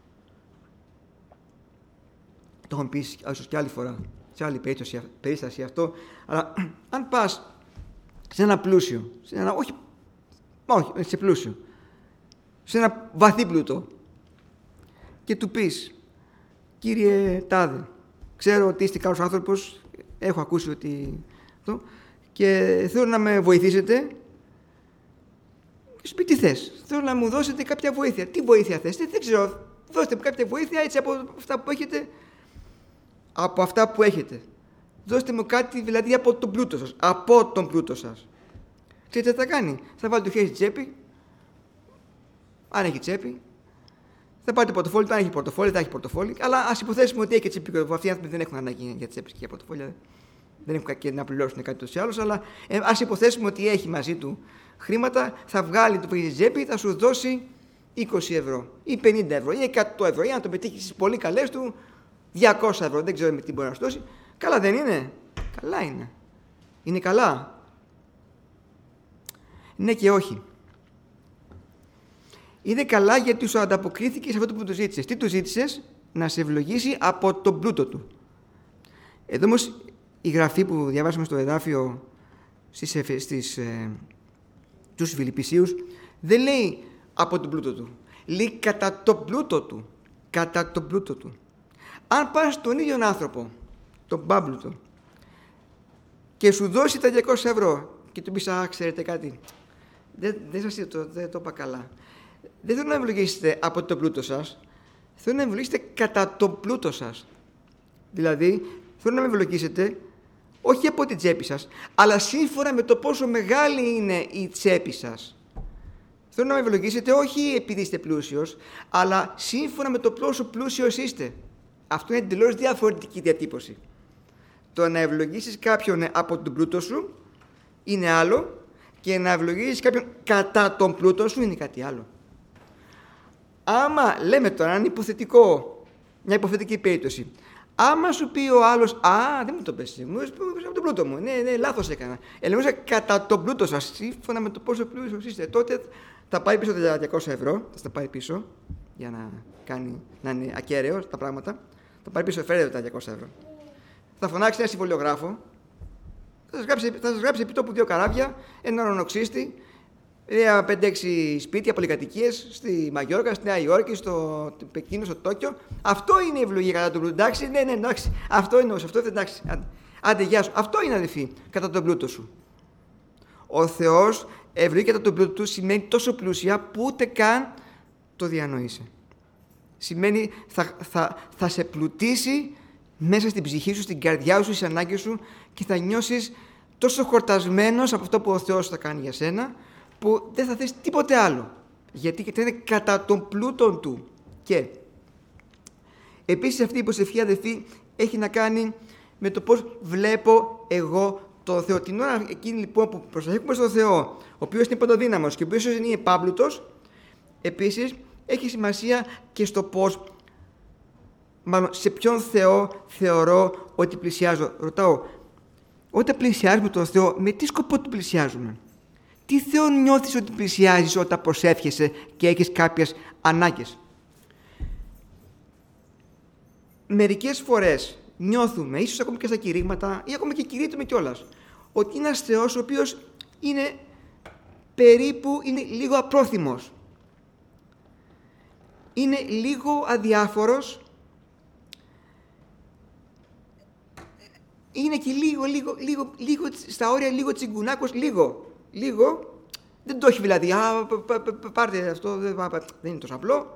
A: Το έχουμε πει ίσως και άλλη φορά, σε άλλη περίσταση αυτό, αλλά αν πας σε ένα πλούσιο, σε ένα, όχι, όχι, σε πλούσιο, σε ένα βαθύ πλούτο και του πεις: κύριε Τάδε, ξέρω ότι είστε καλός άνθρωπος, έχω ακούσει ότι αυτό, και θέλω να με βοηθήσετε. Και σου πει: τι θες? Θέλω να μου δώσετε κάποια βοήθεια. Τι βοήθεια θες? Δεν ξέρω, δώστε μου κάποια βοήθεια έτσι από αυτά που έχετε. Από αυτά που έχετε. Δώστε μου κάτι δηλαδή από τον πλούτο σας. Από τον πλούτο σας. Ξέρετε τι θα κάνει? Θα βάλει το χέρι στη τσέπη. Αν έχει τσέπη, θα πάρει το πορτοφόλι του. Αν έχει πορτοφόλι, θα έχει πορτοφόλι. Αλλά ας υποθέσουμε ότι έχει και τσέπη. Αυτοί οι άνθρωποι δεν έχουν ανάγκη για τσέπη και για πορτοφόλια. Δεν έχουν και να πληρώσουν κάτι τόσο ή άλλως. Αλλά ε, ας υποθέσουμε ότι έχει μαζί του χρήματα, θα βγάλει το χέρι στη τσέπη, θα σου δώσει είκοσι ευρώ ή πενήντα ευρώ ή εκατό ευρώ. Ή αν το πετύχει στις πολύ καλές του, διακόσια ευρώ. Δεν ξέρω με τι μπορεί να σου δώσει. Καλά δεν είναι? Καλά είναι. Είναι καλά? Ναι και όχι. Είναι καλά γιατί σου ανταποκρίθηκε σε αυτό που του ζήτησες. Τι του ζήτησες? Να σε ευλογήσει από τον πλούτο του. Εδώ όμως η γραφή που διαβάσαμε στο εδάφιο στις, στις, ε, στους Φιλιππισίους δεν λέει από τον πλούτο του. Λέει κατά τον πλούτο του. Κατά τον πλούτο του. Αν πας στον ίδιο άνθρωπο, τον πάμπλουτο, και σου δώσει τα διακόσια ευρώ και του πεις: α, ξέρετε κάτι, δεν, δεν σας το, δεν το είπα καλά. Δεν θέλω να ευλογήσετε από τον πλούτο σας, θέλω να ευλογήσετε κατά τον πλούτο σας. Δηλαδή, θέλω να με ευλογήσετε όχι από την τσέπη σας, αλλά σύμφωνα με το πόσο μεγάλη είναι η τσέπη σας. Θέλω να με ευλογήσετε όχι επειδή είστε πλούσιος, αλλά σύμφωνα με το πόσο πλούσιος είστε. Αυτό είναι εντελώς διαφορετική διατύπωση. Το να ευλογήσεις κάποιον από τον πλούτο σου είναι άλλο και να ευλογήσεις κάποιον κατά τον πλούτο σου είναι κάτι άλλο. Άμα λέμε τώρα, ένα υποθετικό, μια υποθετική περίπτωση, άμα σου πει ο άλλος: α, δεν μου το πες, μου είπες από τον πλούτο μου, ναι, ναι, λάθος έκανα. Ελεγούσα κατά τον πλούτο σας, σύμφωνα με το πόσο πλούσιος είστε, τότε θα πάρει πίσω τα διακόσια ευρώ, θα τα πάρει πίσω, για να, κάνει, να είναι ακέραιο τα πράγματα. Θα πάρει πίσω, φέρετε τα διακόσια ευρώ. Θα φωνάξει ένα συμβολιογράφο, θα σας γράψει, θα σας γράψει επί τόπου δύο καράβια, ένα ουρανοξύστη, πέντε έξι σπίτια, πολυκατοικίες στη Μαγιόρκα, στη Νέα Υόρκη, στο Πεκίνο, στο Τόκιο. Αυτό είναι η ευλογία κατά τον πλούτο. Εντάξει, ναι, ναι, εντάξει. Αυτό είναι, αυτό είναι, εντάξει. Άντε, άντε, γεια σου. Αυτό είναι, αδελφοί, κατά τον πλούτο σου. Ο Θεός ευλογεί κατά τον πλούτο του σημαίνει τόσο πλούσια που ούτε καν το διανοείσαι. Σημαίνει θα, θα, θα σε πλουτίσει μέσα στην ψυχή σου, στην καρδιά σου, στις ανάγκες σου και θα νιώσεις τόσο χορτασμένος από αυτό που ο Θεός θα κάνει για σένα, που δεν θα θες τίποτε άλλο. Γιατί και είναι κατά τον πλούτον του. Και επίσης αυτή η προσευχή, αδελφοί, έχει να κάνει με το πώς βλέπω εγώ τον Θεό. Την ώρα εκείνη λοιπόν που προσέχουμε στον Θεό, ο οποίος είναι παντοδύναμος και ο οποίος είναι πάμπλουτος, επίσης έχει σημασία και στο πώς, μάλλον σε ποιον Θεό θεωρώ ότι πλησιάζω. Ρωτάω, όταν πλησιάζουμε τον Θεό, με τι σκοπό τον πλησιάζουμε? Τι Θεό νιώθεις ότι πλησιάζεις όταν προσεύχεσαι και έχεις κάποιες ανάγκες? Μερικές φορές νιώθουμε, ίσως ακόμα και στα κηρύγματα ή ακόμα και κηρύττουμε κιόλας, ότι είναι ένας Θεός ο οποίος είναι περίπου, είναι λίγο απρόθυμος. Είναι λίγο αδιάφορος. Είναι και λίγο, λίγο, λίγο, λίγο στα όρια, λίγο τσιγκουνάκος, λίγο, λίγο. Δεν το έχει δηλαδή, α, πάρτε αυτό, δεν είναι τόσο απλό.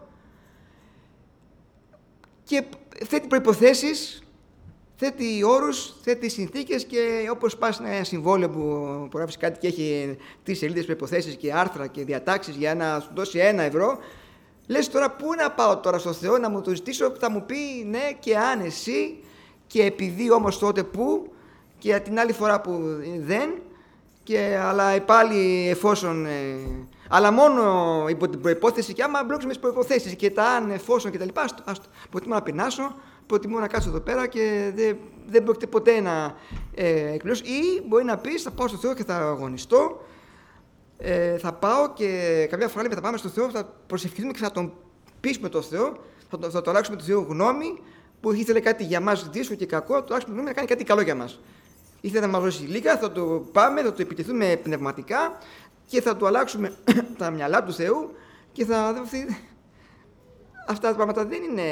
A: Και θέτει προϋποθέσεις, θέτει όρους, θέτει συνθήκες και όπως πας σε ένα συμβόλαιο που υπογράφεις κάτι και έχει τρεις σελίδες προϋποθέσεις και άρθρα και διατάξεις για να σου δώσει ένα ευρώ, λες τώρα πού να πάω τώρα στο Θεό να μου το ζητήσω, θα μου πει ναι και αν εσύ και επειδή όμως τότε που και την άλλη φορά που δεν και αλλά πάλι εφόσον ε, αλλά μόνο υπό την προϋπόθεση και άμα μπλόξουμε τις προϋποθέσεις και τα αν εφόσον και τα λοιπά, άστο, άστο. Προτιμώ να πεινάσω, προτιμώ να κάτσω εδώ πέρα και δεν, δεν πρόκειται ποτέ να ε, εκπληρώσω. Ή μπορεί να πεις θα πάω στο Θεό και θα αγωνιστώ, ε, θα πάω και καμιά φορά λέμε θα πάμε στο Θεό, θα προσευχηθούμε και θα τον πείσουμε τον Θεό, θα το, θα το αλλάξουμε το Θεό γνώμη που ήθελε κάτι για μας δύσκολο και κακό, θα το αλλάξουμε γνώμη να κάνει κάτι καλό για μας. Ήθελε να μας δώσει λίγα, θα το πάμε, θα το επιτεθούμε πνευματικά και θα του αλλάξουμε τα μυαλά του Θεού και θα δοθεί. Αυτά τα πράγματα δεν είναι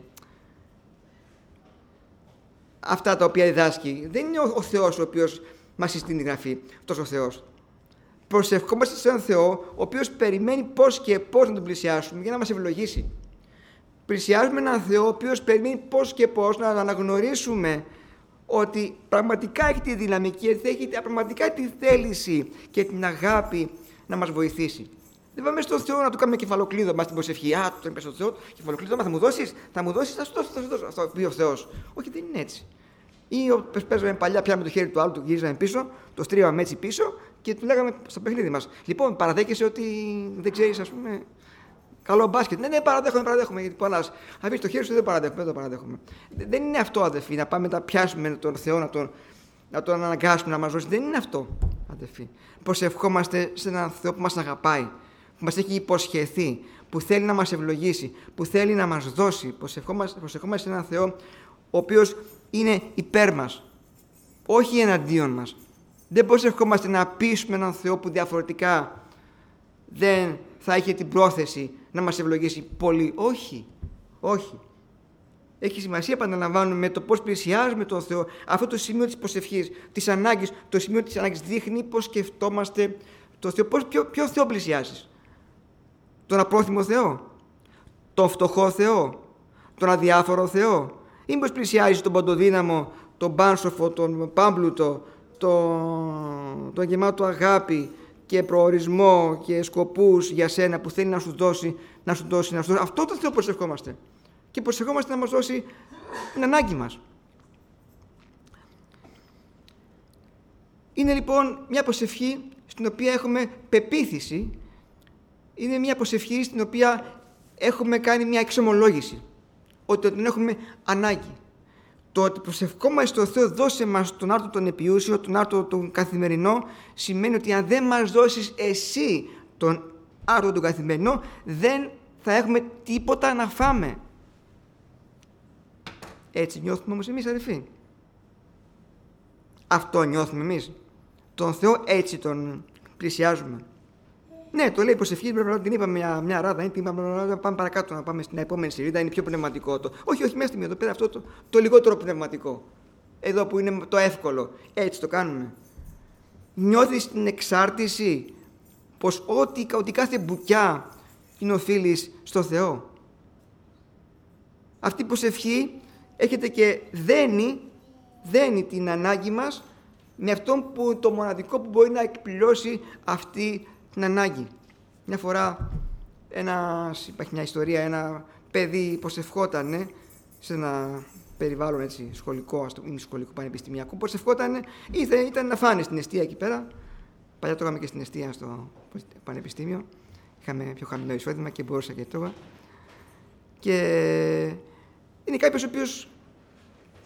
A: αυτά τα οποία διδάσκει. Δεν είναι ο, ο Θεός ο οποίος μας συστήνει γραφή, αυτός ο Θεός. Προσευχόμαστε σε έναν Θεό ο οποίος περιμένει πώς και πώς να τον πλησιάσουμε για να μας ευλογήσει. Πλησιάζουμε έναν Θεό ο οποίος περιμένει πώς και πώς να αναγνωρίσουμε ότι πραγματικά έχει τη δύναμη και έχει πραγματικά τη θέληση και την αγάπη να μας βοηθήσει. Δεν πάμε στον Θεό να του κάνουμε κεφαλοκλείδωμα στην προσευχή. Α, του είπες στον Θεό, κεφαλοκλείδωμα θα μου δώσεις, θα μου δώσεις, θα σου δώσω, θα σου δώσω. Αυτό πει ο Θεός. Όχι, δεν είναι έτσι. Ή παίζαμε παλιά, πιάμε το χέρι του άλλου, του γυρίζαμε πίσω, το στρίβαμε έτσι πίσω και του λέγαμε στο παιχνίδι μας. Λοιπόν, παραδέχεσαι ότι δεν ξέρεις, ας πούμε, καλό μπάσκετ. Ναι, ναι, παραδέχομαι, παραδέχομαι. Γιατί πολλά. Αν πει το χέρι σου, δεν παραδέχομαι. Δεν το παραδέχομαι. Δεν είναι αυτό, αδερφοί, να πάμε να πιάσουμε τον Θεό, να τον, να τον αναγκάσουμε να μας δώσει. Δεν είναι αυτό, αδερφοί. Προσευχόμαστε σε έναν Θεό που μας αγαπάει, που μας έχει υποσχεθεί, που θέλει να μας ευλογήσει, που θέλει να μας δώσει. Προσευχόμαστε, προσευχόμαστε σε έναν Θεό ο οποίος είναι υπέρ μας, όχι εναντίον μας. Δεν προσευχόμαστε να πείσουμε έναν Θεό που διαφορετικά δεν θα είχε την πρόθεση να μας ευλογήσει πολύ. Όχι, όχι. Έχει σημασία, επαναλαμβάνουμε, με το πώς πλησιάζουμε τον Θεό. Αυτό το σημείο της προσευχής, της ανάγκης, το σημείο της ανάγκης δείχνει πώς σκεφτόμαστε τον Θεό. Πώς, ποιο, ποιο Θεό πλησιάζεις? Τον απρόθυμο Θεό? Τον φτωχό Θεό? Τον αδιάφορο Θεό? Ή μήπως πλησιάζεις τον παντοδύναμο, τον πάνσοφο, τον πάμπλουτο, τον, τον γεμάτο αγάπη και προορισμό και σκοπούς για σένα που θέλει να σου δώσει, να σου δώσει, να σου δώσει. Αυτό το Θεό προσευχόμαστε. Και προσευχόμαστε να μας δώσει την ανάγκη μας. Είναι λοιπόν μια προσευχή στην οποία έχουμε πεποίθηση. Είναι μια προσευχή στην οποία έχουμε κάνει μια εξομολόγηση. Ότι τον έχουμε ανάγκη. Το ότι προσευχόμαστε στον Θεό, δώσε μας τον άρτο τον επιούσιο, τον άρτο τον καθημερινό, σημαίνει ότι αν δεν μας δώσεις εσύ τον άρτο τον καθημερινό, δεν θα έχουμε τίποτα να φάμε. Έτσι νιώθουμε όμως εμείς, αδελφοί. Αυτό νιώθουμε εμείς. Τον Θεό έτσι τον πλησιάζουμε. Ναι, το λέει η προσευχή, πρέπει να την είπαμε μια, μια ράδα, την είπαμε, να πάμε παρακάτω, να πάμε στην επόμενη σελίδα, είναι πιο πνευματικό το. Όχι, όχι, μέσα στη μία, εδώ πέρα αυτό το, το λιγότερο πνευματικό. Εδώ που είναι το εύκολο. Έτσι το κάνουμε. Νιώθεις την εξάρτηση πως ό,τι, ότι κάθε μπουκιά είναι οφείλεις στο Θεό. Αυτή η προσευχή έχετε και δένει, δένει την ανάγκη μας με αυτόν που το μοναδικό που μπορεί να εκπληρώσει αυτή την ανάγκη. Μια φορά ένας, υπάρχει μια ιστορία, ένα παιδί προσευχότανε σε ένα περιβάλλον έτσι σχολικό, ή σχολικό πανεπιστημιακό, προσευχότανε, ήθελε, ήταν να φάνε στην εστία εκεί πέρα. Παλιά το είχαμε και στην εστία στο πανεπιστήμιο. Είχαμε πιο χαμηλό εισόδημα και μπορούσα και τρώγα. Και είναι κάποιος ο οποίος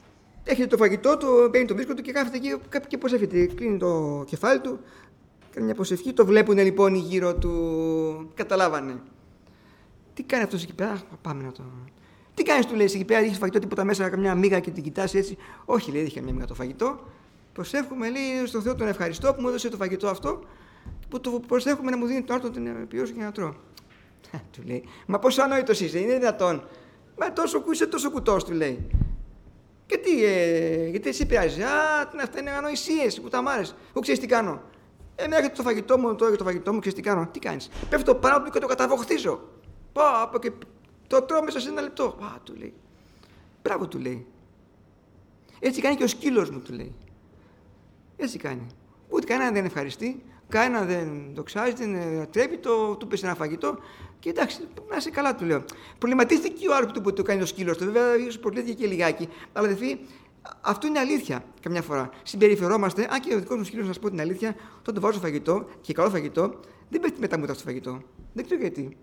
A: Έχετε το φαγητό του, παίρνει το μπίσκοτο και κάθεται εκεί και προσεύχεται. Κλείνει το κεφάλι του, κάνει μια προσευχή. Το βλέπουν λοιπόν οι γύρω του. Καταλάβανε. Τι κάνει αυτός εκεί πέρα, πάμε να το. Τι κάνεις, του λέει, εκεί πέρα, είχε φαγητό τίποτα μέσα, καμιά μίγα και την κοιτάς έτσι. Όχι, λέει, είχε μια μίγα το φαγητό. Προσεύχομαι, λέει, στον Θεό τον ευχαριστώ που μου έδωσε το φαγητό αυτό, που το προσεύχομαι να μου δίνει το άρθρο την ποιόση για να τρώω. Του λέει, μα πόσο ανόητος είσαι, είναι δυνατόν. Μα τόσο, είσαι τόσο κουτός, του λέει. Και τι, ε, γιατί εσύ πειράζει. Α, αυτά είναι ανοησίες, κουταμάρες. Εγώ ξέρεις τι κάνω. Εμένα έρχεται το φαγητό μου, τώρα το φαγητό μου, ξέρεις τι κάνω. Τι κάνεις. Πέφτω πάνω του και το καταβοχθίζω. Πάω και το τρώω μέσα σε ένα λεπτό. Α, του λέει. Μπράβο, του λέει. Έτσι κάνει και ο σκύλος μου, του λέει. Έτσι κάνει. Ούτε κανένα δεν ευχαριστεί, κανένα δεν δοξάζει, δεν τρέπει, το, του πέσει ένα φαγητό. Και εντάξει, να είσαι καλά, του λέω. Προβληματίστηκε ο άνθρωπο που το κάνει ο σκύλος του. Βέβαια, ίσως προβλήθηκε και λιγάκι. Αλλά δηλαδή, αυτό είναι αλήθεια καμιά φορά. Συμπεριφερόμαστε, αν και ο δικός μου σκύλος, να σας πω την αλήθεια, όταν το βάζω φαγητό και καλό φαγητό, δεν πέφτει μετά μου το φαγητό. Δεν ξέρω γιατί.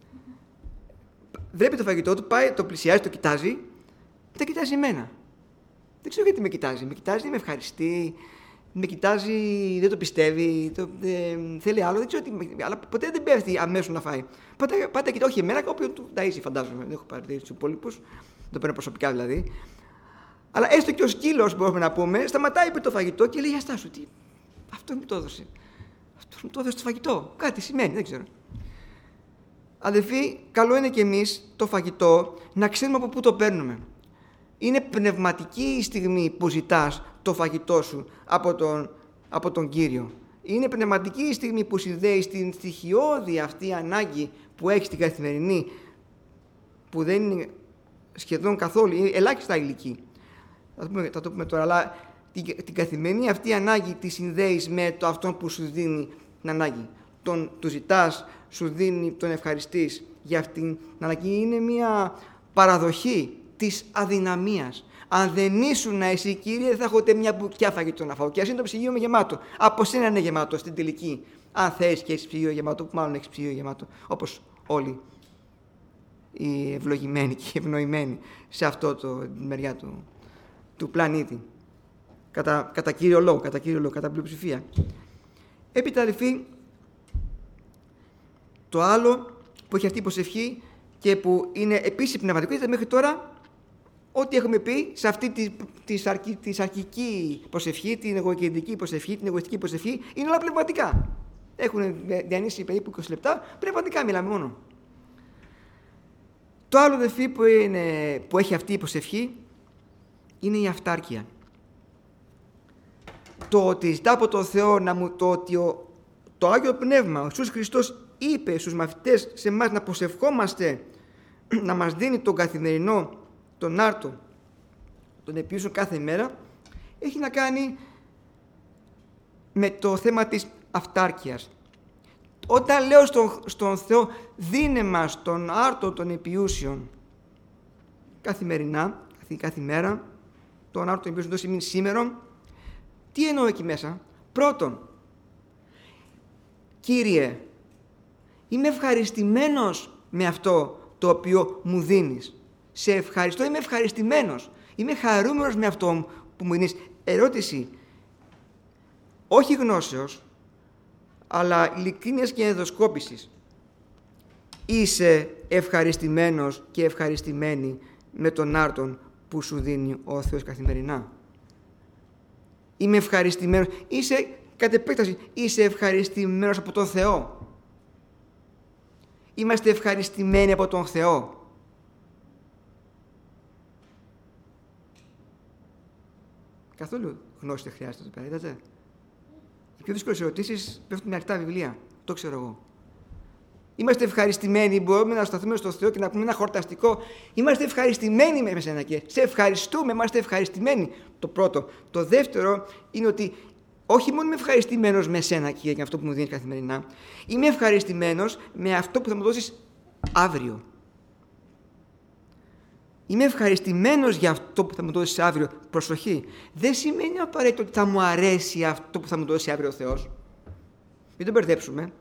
A: Βλέπει το φαγητό του, πάει, το πλησιάζει, το κοιτάζει, δεν κοιτάζει εμένα. Δεν ξέρω γιατί με κοιτάζει. Με κοιτάζει, με ευχαριστεί, με κοιτάζει, δεν το πιστεύει, το, ε, θέλει άλλο, δεν ξέρω τι. Αλλά ποτέ δεν πέφτει αμέσως να φάει. Πάντα, πάντα κοιτά, όχι εμένα, όποιον του ταΐζει, φαντάζομαι. Δεν έχω παρατηρήσει τους υπόλοιπους, το παίρνω προσωπικά δηλαδή. Αλλά έστω και ο σκύλος, μπορούμε να πούμε, σταματάει με το φαγητό και λέει: αστάσου, τι. Αυτό μου το έδωσε. Αυτό μου το έδωσε το φαγητό. Κάτι σημαίνει, δεν ξέρω. Αδελφοί, καλό είναι και εμείς το φαγητό να ξέρουμε από πού το παίρνουμε. Είναι πνευματική η στιγμή που ζητάς το φαγητό σου από τον, από τον Κύριο. Είναι πνευματική η στιγμή που συνδέεις την στοιχειώδη αυτή ανάγκη που έχεις στην καθημερινή, που δεν είναι σχεδόν καθόλου, είναι ελάχιστα υλική. Θα το πούμε, θα το πούμε τώρα, αλλά την, την καθημερινή αυτή ανάγκη τη συνδέεις με το αυτό που σου δίνει την ανάγκη. Τον, του ζητάς, σου δίνει, τον ευχαριστείς για αυτήν την ανάγκη. Είναι μια παραδοχή της αδυναμίας. Αν δεν ήσουν εσύ, Κύριε, δεν θα έχω ούτε μια μπουκιά φαγητό να φάω. Και ας είναι το ψυγείο μου γεμάτο. Από σένα είναι γεμάτο στην τελική. Αν θες και έχεις ψυγείο γεμάτο, που μάλλον έχεις ψυγείο γεμάτο. Όπως όλοι οι ευλογημένοι και οι ευνοημένοι σε αυτό το μεριά του, του πλανήτη. Κατά, κατά κύριο λόγο, κατά κύριο λόγο, κατά πλειοψηφία. Έπειτα, αδελφοί, το άλλο που έχει αυτή η προσευχή και που είναι επίσης πνευματικό, είδατε μέχρι τώρα ό,τι έχουμε πει σε αυτή τη, τη, αρκη, τη αρχική προσευχή, την εγωκεντρική προσευχή, την εγωιστική προσευχή, είναι όλα πνευματικά. Έχουν διανύσει περίπου είκοσι λεπτά, πνευματικά μιλάμε μόνο. Το άλλο, αδελφοί, που, είναι, που έχει αυτή η προσευχή είναι η αυτάρκεια. Το ότι ζητά από τον Θεό να μου, το ότι ο, το Άγιο Πνεύμα, ο Ιησούς Χριστός, είπε στους μαθητές σε εμάς να προσευχόμαστε, να μας δίνει τον καθημερινό, τον άρτο, τον επιούσιο κάθε μέρα, έχει να κάνει με το θέμα της αυτάρκειας. Όταν λέω στον, στον Θεό, δίνε μας τον άρτο των επιούσιων καθημερινά, κάθε μέρα, τον άρτο των επιούσιων το σημαίνει σήμερα, τι εννοώ εκεί μέσα? Πρώτον, Κύριε, είμαι ευχαριστημένος με αυτό το οποίο μου δίνεις. Σε ευχαριστώ, είμαι ευχαριστημένος. Είμαι χαρούμενος με αυτό που μου δίνεις. Ερώτηση, όχι γνώσεως, αλλά ειλικρίνειας και ενδοσκόπησης. Είσαι ευχαριστημένος και ευχαριστημένη με τον άρτον που σου δίνει ο Θεός καθημερινά? Είμαι ευχαριστημένος. Είσαι, κατ' επέκταση, είσαι ευχαριστημένος από τον Θεό? Είμαστε ευχαριστημένοι από τον Θεό? Καθόλου γνώση δεν χρειάζεται εδώ πέρα, είδατε. Οι πιο δύσκολες ερωτήσεις πέφτουν με αρκετά βιβλία. Το ξέρω εγώ. Είμαστε ευχαριστημένοι, μπορούμε να σταθούμε στο Θεό και να πούμε ένα χορταστικό. Είμαστε ευχαριστημένοι με σένα και σε ευχαριστούμε, είμαστε ευχαριστημένοι. Το πρώτο. Το δεύτερο είναι ότι όχι μόνο είμαι ευχαριστημένος με σένα, Κύριε, για αυτό που μου δίνεις καθημερινά, είμαι ευχαριστημένος με αυτό που θα μου δώσεις αύριο. Είμαι ευχαριστημένος για αυτό που θα μου δώσεις αύριο. Προσοχή. Δεν σημαίνει απαραίτητο ότι θα μου αρέσει αυτό που θα μου δώσει αύριο ο Θεός. Μην τον μπερδέψουμε.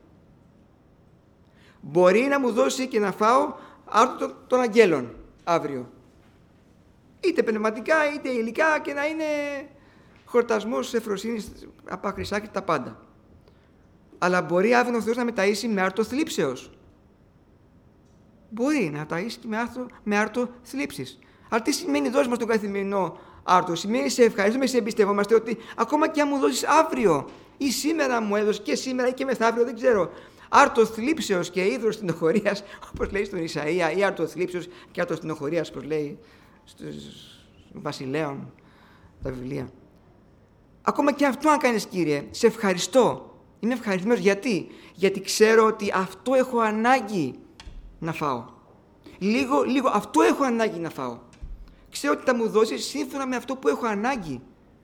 A: Μπορεί να μου δώσει και να φάω άρτο των αγγέλων αύριο. είτε πνευματικά είτε υλικά, και να είναι χορτασμός ευφροσύνης από χρυσάκι τα πάντα. Αλλά μπορεί αύριο ο Θεός να με ταΐσει με άρτο θλίψεως. Μπορεί να ταΐσει με άρτο, με άρτο θλίψης. Αλλά τι σημαίνει δώσ' μας τον καθημερινό άρτο? Σημαίνει σε ευχαριστούμε, σε εμπιστευόμαστε ότι ακόμα και αν μου δώσεις αύριο ή σήμερα μου έδωσε και σήμερα ή και μεθαύριο, δεν ξέρω, άρτο θλίψεως και είδος στενοχωρίας, όπως λέει στον Ισαΐα, ή άρτο θλίψεως και άρτο στενοχωρίας, όπως λέει στους Βασιλέων τα βιβλία. Ακόμα και αυτό αν κάνεις, Κύριε, σε ευχαριστώ. Είμαι ευχαριστημένος. Γιατί? Γιατί ξέρω ότι αυτό έχω ανάγκη να φάω. Λίγο, λίγο, αυτό έχω ανάγκη να φάω. Ξέρω ότι θα μου δώσεις σύμφωνα με αυτό που έχω ανάγκη.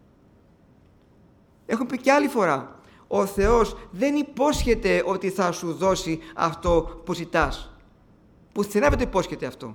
A: Έχω πει και άλλη φορά. Ο Θεός δεν υπόσχεται ότι θα σου δώσει αυτό που ζητάς. Πουθενά δεν το υπόσχεται αυτό.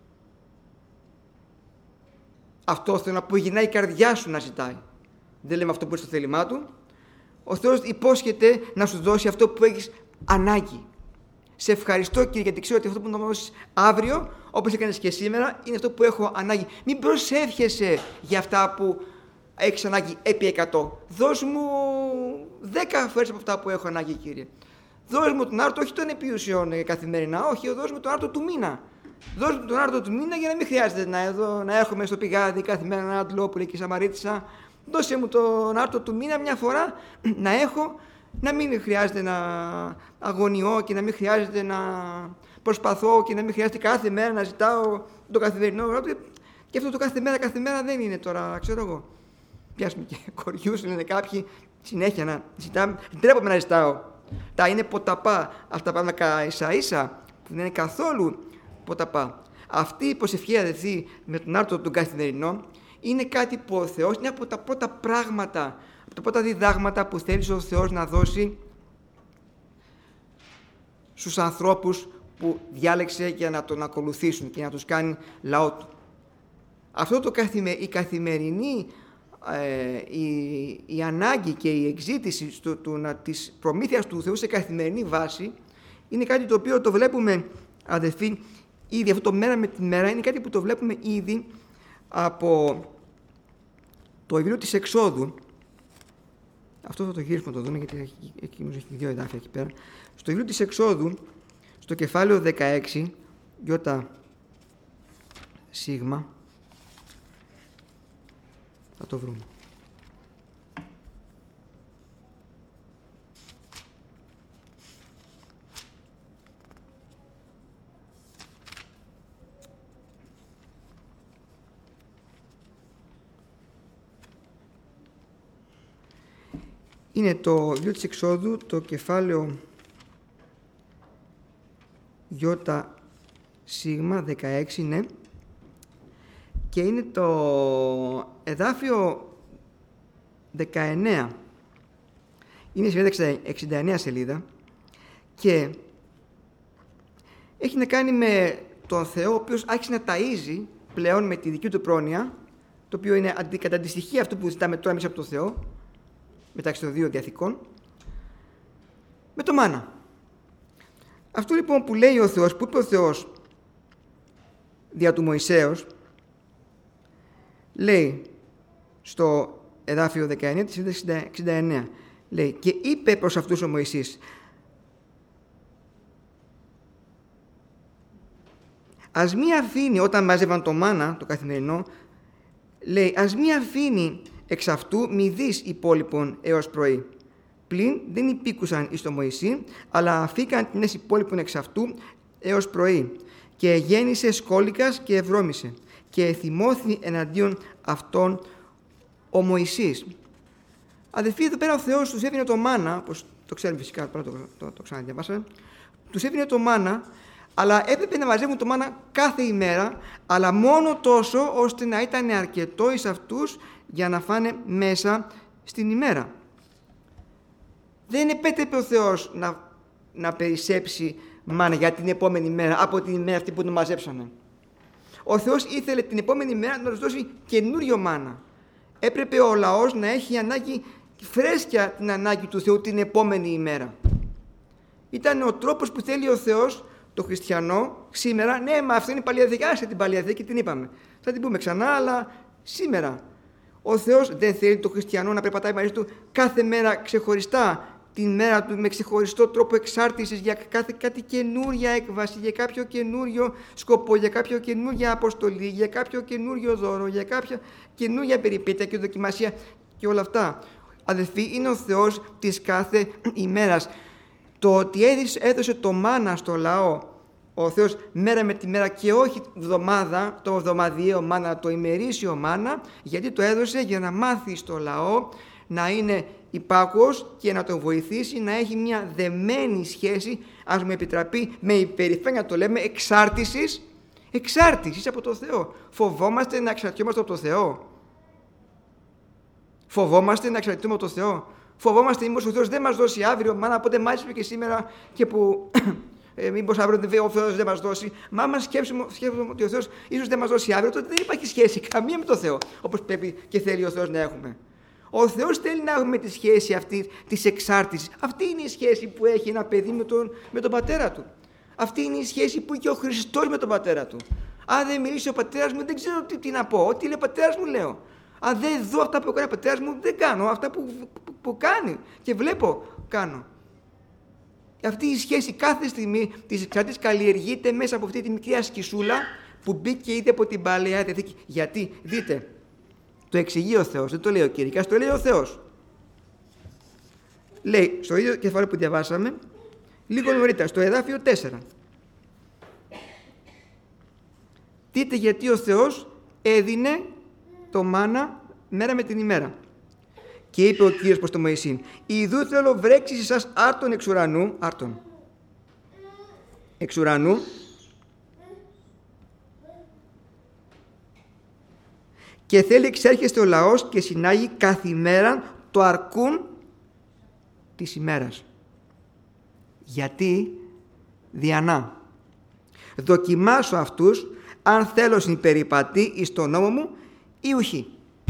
A: Αυτό θέλω να που γυρνάει η καρδιά σου να ζητάει. Δεν λέμε αυτό που είναι στο θέλημά του. Ο Θεός υπόσχεται να σου δώσει αυτό που έχεις ανάγκη. Σε ευχαριστώ, Κύριε, γιατί ξέρω ότι αυτό που θα μου δώσεις αύριο, όπως έκανες και σήμερα, είναι αυτό που έχω ανάγκη. Μην προσεύχεσαι για αυτά που έχεις ανάγκη επί εκατό. Δώσ' μου δέκα φορές από αυτά που έχω ανάγκη, Κύριε. Δώσ' μου τον άρτο, όχι των επιουσιών καθημερινά, όχι, δώσ' μου τον άρτο του μήνα. Δώσ' μου τον άρτο του μήνα για να μην χρειάζεται να, εδώ, να έχουμε στο πηγάδι κάθε μέρα ένα άντλο που λέει και η Σαμαρίτισσα. Δώσε μου τον άρτο του μήνα μια φορά να έχω, να μην χρειάζεται να αγωνιώ και να μην χρειάζεται να προσπαθώ και να μην χρειάζεται κάθε μέρα να ζητάω το καθημερινό άρτο. Και αυτό το κάθε μέρα, κάθε μέρα δεν είναι τώρα, ξέρω εγώ. Πιάσουμε και κοριούς, λένε κάποιοι, συνέχεια να ζητάμε. Ντρέπομαι να ζητάω. Τα είναι ποταπά. Αυτά πάμε ίσα ίσα, που δεν είναι καθόλου ποταπά. Αυτή η προσευχή, αδελφοί, με τον άρτο τον καθημερινό, είναι κάτι που ο Θεός, είναι από τα πρώτα πράγματα, από τα πρώτα διδάγματα που θέλει ο Θεός να δώσει στους ανθρώπους που διάλεξε για να τον ακολουθήσουν και να τους κάνει λαό του. Αυτό το καθημε, η καθημερινή ε, η, η ανάγκη και η εξήτηση στο, του, να, της προμήθειας του Θεού σε καθημερινή βάση είναι κάτι το οποίο το βλέπουμε, αδελφοί, ήδη αυτό το μέρα με τη μέρα, είναι κάτι που το βλέπουμε ήδη από το βιβλίο της Εξόδου. Αυτό θα το γυρίσουμε να το δούμε, γιατί εκεί έχει δύο εδάφια εκεί πέρα. Στο βιβλίο της Εξόδου, στο κεφάλαιο δεκαέξι, γιώτα σίγμα, θα το βρούμε. Είναι το βιβλίο της Εξόδου, το κεφάλαιο γιώτα σίγμα δεκαέξι, ναι, και είναι το εδάφιο δεκαεννέα. Είναι σελίδα εξήντα εννέα σελίδα και έχει να κάνει με τον Θεό, ο οποίος άρχισε να ταΐζει πλέον με τη δική του πρόνοια, το οποίο είναι κατά αντιστοιχεία αυτό που ζητάμε τώρα εμείς από τον Θεό, μεταξύ των δύο διαθηκών, με το μάνα. Αυτό λοιπόν που λέει ο Θεός, που είπε ο Θεός δια του Μωυσέως, λέει στο εδάφιο δεκαεννέα της σελίδας εξήντα εννέα, λέει, και είπε προς αυτούς ο Μωυσής, ας μη αφήνει, όταν μάζευαν το μάνα, το καθημερινό, λέει, ας μη αφήνει εξ αυτού μη δεις υπόλοιπον έως πρωί. Πλην δεν υπήκουσαν εις το Μωυσή, αλλά αφήκαν την ες υπόλοιπον εξ αυτού έως πρωί. Και γέννησε σκόλικας και ευρώμησε. Και θυμώθη εναντίον αυτών ο Μωυσής. Αδελφοί, εδώ πέρα ο Θεός τους έδινε το μάνα, όπως το ξέρουμε φυσικά, πρώτα το, το, το ξαναδιαβάσαμε, τους έδινε το μάνα, αλλά έπρεπε να μαζεύουν το μάνα κάθε ημέρα, αλλά μόνο τόσο ώστε να ήταν αρκετό εις αυτούς για να φάνε μέσα στην ημέρα. Δεν επέτρεπε ο Θεός να, να περισσέψει μάνα για την επόμενη μέρα από την ημέρα αυτή που το μαζέψανε. Ο Θεός ήθελε την επόμενη μέρα να τους δώσει καινούριο μάνα. Έπρεπε ο λαός να έχει ανάγκη, φρέσκια την ανάγκη του Θεού την επόμενη ημέρα. Ήταν ο τρόπος που θέλει ο Θεός, το χριστιανό σήμερα, ναι, μα αυτό είναι η Παλιά Διαθήκη, άσε την Παλιά Διαθήκη, την είπαμε. Θα την πούμε ξανά, αλλά σήμερα ο Θεός δεν θέλει το χριστιανό να περπατάει μαζί του κάθε μέρα ξεχωριστά, την μέρα του με ξεχωριστό τρόπο εξάρτησης για κάθε, κάτι καινούρια έκβαση, για κάποιο καινούριο σκοπό, για κάποιο καινούρια αποστολή, για κάποιο καινούριο δώρο, για κάποια καινούρια περιπέτεια και δοκιμασία και όλα αυτά. Αδελφοί, είναι ο Θεός της κάθε ημέρας. Το ότι έδωσε το μάνα στο λαό ο Θεός μέρα με τη μέρα και όχι εβδομάδα, το εβδομαδιαίο μάνα, το ημερήσιο μάνα, γιατί το έδωσε για να μάθει στο λαό να είναι υπάκουος και να τον βοηθήσει να έχει μια δεμένη σχέση, ας μου επιτραπεί με υπερηφάνεια το λέμε, εξάρτησης, εξάρτησης από το Θεό. Φοβόμαστε να εξαρτιόμαστε από το Θεό. Φοβόμαστε να εξαρτηθούμε από το Θεό. Φοβόμαστε μήπως ο Θεός δεν μας δώσει αύριο, μάνα, πότε μάλιστα και σήμερα και που ε, μήπως αύριο ο Θεός δεν μας δώσει. Μα άμα σκέψουμε, σκέφτομαι ότι ο Θεός ίσως δεν μας δώσει αύριο, τότε δεν υπάρχει σχέση καμία με το Θεό, όπως πρέπει και θέλει ο Θεός να έχουμε. Ο Θεός θέλει να έχουμε τη σχέση αυτή της εξάρτησης. Αυτή είναι η σχέση που έχει ένα παιδί με τον, με τον πατέρα του. Αυτή είναι η σχέση που έχει ο Χριστός με τον πατέρα του. Αν δεν μιλήσει ο πατέρας μου, δεν ξέρω τι, τι να πω. Ό,τι λέει ο πατέρας μου, λέω. Αν δεν δω αυτά που κάνει ο πατέρας μου, δεν κάνω. Αυτά που, που, που κάνει και βλέπω, κάνω. Αυτή η σχέση κάθε στιγμή της εξάρτησης καλλιεργείται μέσα από αυτή τη μικρή ασκησούλα που μπήκε ήδη από την Παλαιά Διαθήκη. Γιατί, δείτε, το εξηγεί ο Θεός, δεν το λέει ο Κηρυκάς, το λέει ο Θεός. Λέει, στο ίδιο κεφάλαιο που διαβάσαμε, λίγο νωρίτερα, στο εδάφιο τέσσερα. Δείτε γιατί ο Θεός έδινε το μάνα μέρα με την ημέρα. Και είπε ο Κύριος προς τον Μωυσήν, «Ιδού θέλω βρέξεις εσάς άρτον εξ ουρανού», άρτον, εξ ουρανού, και θέλει εξέρχεστε ο λαός και συνάγει καθημέραν το αρκούν της ημέρας. Γιατί διανά. Δοκιμάσω αυτούς αν θέλω συμπεριπατεί εις τον νόμο μου ή ουχή.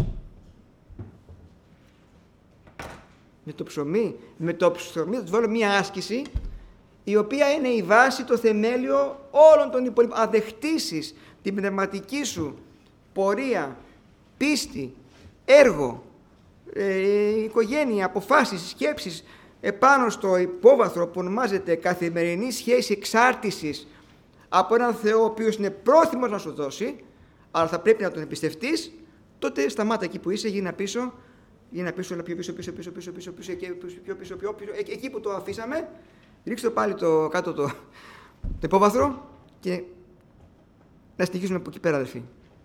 A: Με το ψωμί, με το ψωμί θα τους βάλω μία άσκηση η οποία είναι η βάση, το θεμέλιο όλων των υπολείπων. Αν δεχτήσεις την πνευματική σου πορεία, πίστη, έργο, ε, οικογένεια, αποφάσεις, σκέψεις επάνω στο υπόβαθρο που ονομάζεται καθημερινή σχέση εξάρτησης από έναν Θεό ο οποίος είναι πρόθυμος να σου δώσει, αλλά θα πρέπει να τον εμπιστευτείς, τότε σταμάτα εκεί που είσαι, γίνα πίσω, γίνα πίσω, αλλά πιο πίσω, πίσω, πίσω, πίσω, πίσω, πίσω, και πιο πίσω, πιο πίσω, εκεί που το αφήσαμε, ρίξτε το πάλι το, κάτω το, το υπόβαθρο και να συνεχίσουμε από εκεί πέρα, αδελφοί.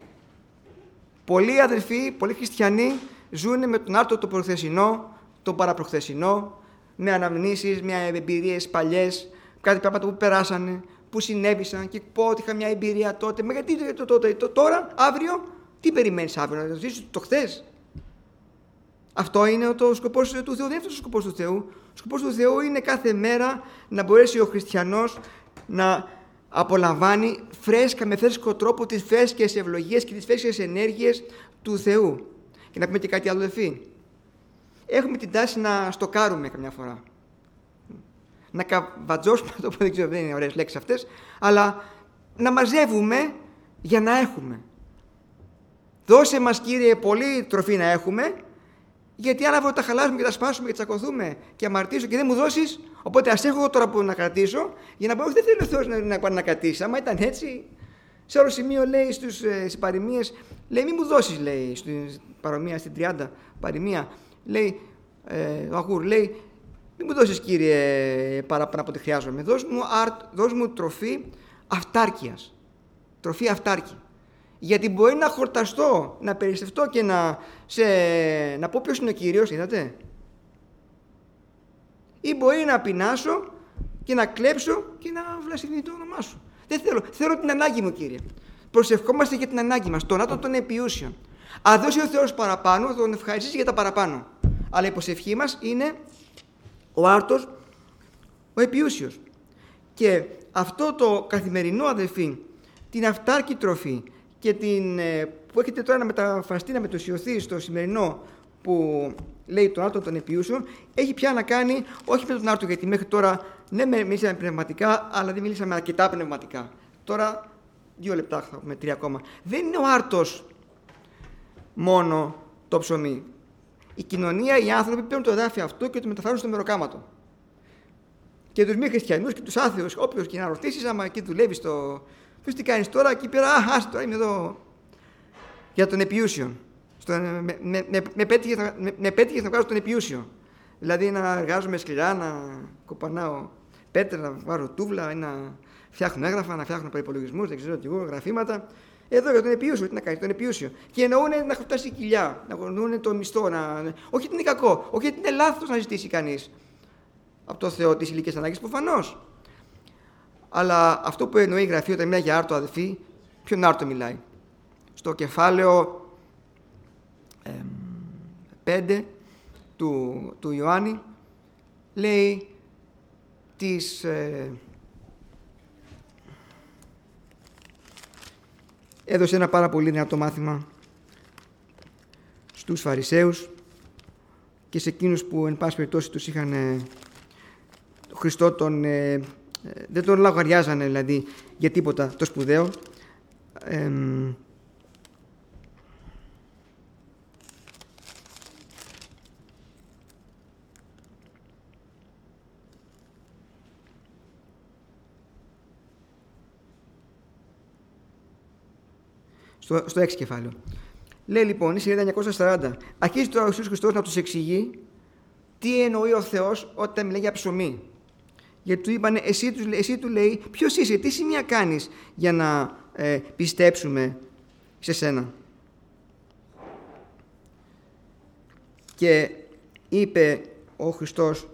A: Πολλοί αδελφοί, πολλοί χριστιανοί ζουν με τον άρτο το προχθεσινό, το παραπροχθεσινό, με αναμνήσεις, με εμπειρίες παλιές, κάτι πράγματα που περάσανε, που συνέβησαν και πω ότι είχα μια εμπειρία τότε. Μα γιατί το, το, το, το, τώρα, αύριο, τι περιμένεις αύριο, να το ζήσεις το χθες. Αυτό είναι ο σκοπός του Θεού, δεν είναι αυτός ο σκοπός του Θεού. Ο σκοπός του Θεού είναι κάθε μέρα να μπορέσει ο χριστιανός να απολαμβάνει φρέσκα, με φρέσκο τρόπο τις φρέσκες ευλογίες και τις φρέσκες ενέργειες του Θεού. Και να πούμε και κάτι άλλο, αδελφοί. Έχουμε την τάση να στοκάρουμε καμιά φορά. Να καβατζώσουμε, το πω δεν ξέρω, δεν είναι ωραίες λέξεις αυτές, αλλά να μαζεύουμε για να έχουμε. Δώσε μας, Κύριε, πολύ τροφή να έχουμε, γιατί αν αύριο τα χαλάσουμε και τα σπάσουμε και τσακωθούμε και αμαρτήσω και δεν μου δώσεις, οπότε ας έχω τώρα που να κρατήσω, για να μπορώ, δεν θέλει ο Θεός να, να, να κρατήσει. Άμα ήταν έτσι, σε άλλο σημείο λέει στους, ε, στις παροιμίες, λέει μη μου δώσεις, λέει, στην παρομία, στην τριάντα παροιμία, λέει, ε, ο Αγούρ, λέει, μη μου δώσεις, Κύριε, παραπάνω από ό,τι χρειάζομαι, δώσ' μου, αρ, δώσ' μου τροφή αυτάρκειας, τροφή αυτάρκη. Γιατί μπορεί να χορταστώ, να περιστευτώ και να, σε, να πω ποιος είναι ο Κύριος, είδατε. Ή μπορεί να πεινάσω και να κλέψω και να βλασφημεί το όνομά σου. Δεν θέλω, θέλω την ανάγκη μου, Κύριε. Προσευχόμαστε για την ανάγκη μας, τον άτομο των επιούσιων. Αν δώσει ο Θεός παραπάνω, θα τον ευχαριστήσει για τα παραπάνω. Αλλά η προσευχή μας είναι ο άρτος, ο επιούσιος. Και αυτό το καθημερινό, αδελφοί, την αυτάρκη τροφή, και την, που έχετε τώρα να μεταφραστεί, να μετουσιωθεί στο σημερινό που λέει τον άρτο των επιούσεων, έχει πια να κάνει όχι με τον άρτο, γιατί μέχρι τώρα ναι, μιλήσαμε πνευματικά, αλλά δεν μιλήσαμε αρκετά πνευματικά. Τώρα, δύο λεπτά θα πούμε, τρία ακόμα. Δεν είναι ο άρτος μόνο το ψωμί. Η κοινωνία, οι άνθρωποι παίρνουν το εδάφιο αυτό και το μεταφέρουν στο μεροκάματο. Και τους μη χριστιανούς και τους άθεους, όποιος και να ρωτήσεις, άμα εκεί δουλεύεις στο. Ποιος τι κάνεις τώρα, εκεί πέρα, αχ, τώρα είμαι εδώ για τον επιούσιον. Στο, με, με, με, με, πέτυχες, με, με πέτυχες να βγάζω τον επιούσιο. Δηλαδή να εργάζομαι σκληρά, να κοπανάω πέτρα, να βάζω τούβλα, ή να φτιάχνω έγγραφα, να φτιάχνω προϋπολογισμούς, δεν ξέρω τι εγώ, γραφήματα. Εδώ για τον επιούσιο, τι να κάνει, τον επιούσιο. Και εννοούν να χορτάσει κοιλιά, να εννοούν το μισθό. Να... Όχι ότι είναι κακό, όχι ότι είναι λάθος να ζητήσει κανείς από το Θεό τις ηλικές ανάγκες, προφανώς. Αλλά αυτό που εννοεί η Γραφή όταν μιλάει για άρτο, αδελφοί, ποιον άρτο μιλάει? Στο κεφάλαιο ε, πέντε του, του Ιωάννη λέει τις, ε, έδωσε ένα πάρα πολύ δυνατό μάθημα στους Φαρισαίους και σε εκείνους που εν πάση περιπτώσει τους είχαν ε, Χριστό τον, ε, δεν τον λογαριάζανε δηλαδή για τίποτα το σπουδαίο. Ε, Στο, στο έξι κεφάλαιο. Λέει λοιπόν, η σελίδα εννιακόσια σαράντα, αρχίζει τώρα ο Ιησούς Χριστός να τους εξηγεί τι εννοεί ο Θεός όταν μιλάει για ψωμί. Γιατί του είπανε, εσύ, εσύ του λέει, ποιος είσαι, τι σημεία κάνεις για να ε, πιστέψουμε σε σένα. Και είπε ο Χριστός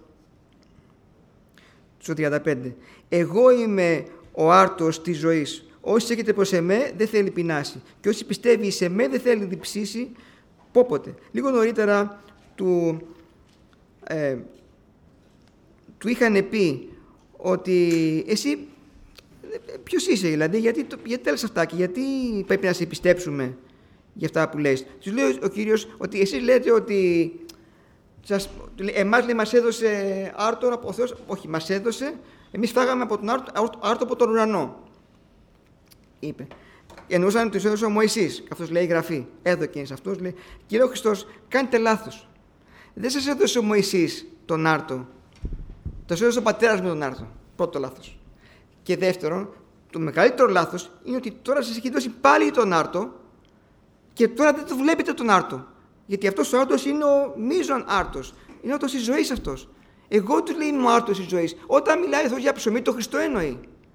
A: στο τριάντα πέντε, εγώ είμαι ο άρτος της ζωής. Όσοι έχετε προς εμέ δεν θέλει πεινάσει και όσοι πιστεύει σε εμέ δεν θέλει διψήσει πόποτε. Λίγο νωρίτερα του, ε, του είχαν πει ότι εσύ ποιος είσαι δηλαδή, γιατί, γιατί τέλος αυτά και γιατί πρέπει να σε πιστέψουμε για αυτά που λες. Τους λέει ο Κύριος ότι εσείς λέτε ότι σας, εμάς λέει, μας έδωσε άρτο από ο Θεός. Όχι, μας έδωσε, εμείς φάγαμε από τον άρτο, άρτο από τον ουρανό. Είπε. Εννοούσαν ότι του έδωσε ο Μωυσής, καθώς λέει η Γραφή. Έδωκε είναι σε αυτούς, λέει. Και λέει ο Χριστός, κάνετε λάθος. Δεν σας έδωσε ο Μωυσής τον άρτο. Το έδωσε ο πατέρας με τον άρτο. Πρώτο λάθος. Και δεύτερον, το μεγαλύτερο λάθος είναι ότι τώρα σας έχει δώσει πάλι τον άρτο και τώρα δεν το βλέπετε τον άρτο. Γιατί αυτός ο άρτος είναι ο μείζον άρτος. Είναι ο άρτος της ζωής αυτός. Εγώ του λέει είμαι ο άρτος της ζωής. Όταν μιλάει ο Θεός για ψωμί, το Χριστό εννοεί.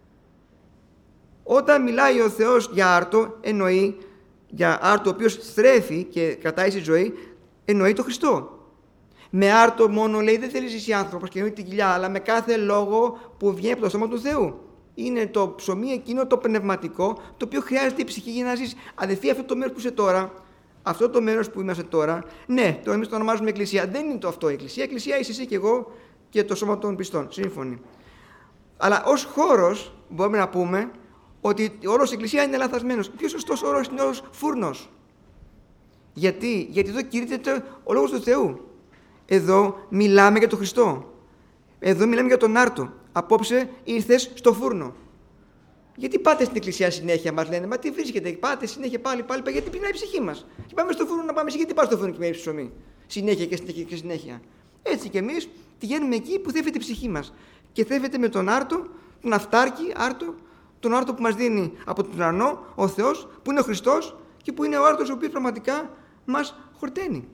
A: Όταν μιλάει ο Θεός για άρτο, εννοεί για άρτο ο οποίος θρέφει και κρατάει στη ζωή, εννοεί το Χριστό. Με άρτο μόνο λέει δεν θέλει ζήσει άνθρωπος και εννοεί την κοιλιά, αλλά με κάθε λόγο που βγαίνει από το σώμα του Θεού. Είναι το ψωμί εκείνο το πνευματικό, το οποίο χρειάζεται η ψυχή για να ζήσει. Αδελφοί, αυτό το μέρος που είσαι τώρα, αυτό το μέρος που είμαστε τώρα, ναι, το εμείς το ονομάζουμε Εκκλησία. Δεν είναι το αυτό η Εκκλησία. Η Εκκλησία είσαι εσύ και εγώ και το σώμα των πιστών. Σύμφωνοι. Αλλά ως χώρος μπορούμε να πούμε ότι ο όρος Εκκλησία είναι λαθασμένος. Πιο σωστός όρος είναι ο όρος φούρνος. Γιατί? Γιατί εδώ κηρύττεται ο λόγος του Θεού. Εδώ μιλάμε για τον Χριστό. Εδώ μιλάμε για τον άρτο. Απόψε ήρθες στο φούρνο. Γιατί πάτε στην Εκκλησία συνέχεια, μας λένε, μα τι βρίσκεται, πάτε συνέχεια πάλι, πάλι, πάλι γιατί πεινάει η ψυχή μας. Και πάμε στο φούρνο να πάμε, γιατί πας στο φούρνο και με ψωμί. Συνέχεια και συνέχεια και συνέχεια. Έτσι κι εμείς πηγαίνουμε εκεί που θεύεται η ψυχή μας. Και θεύεται με τον άρτο, τον αυτάρκη άρτο, τον άρτο που μας δίνει από τον ουρανό ο Θεός, που είναι ο Χριστός και που είναι ο άρτος ο οποίος πραγματικά μας χορταίνει.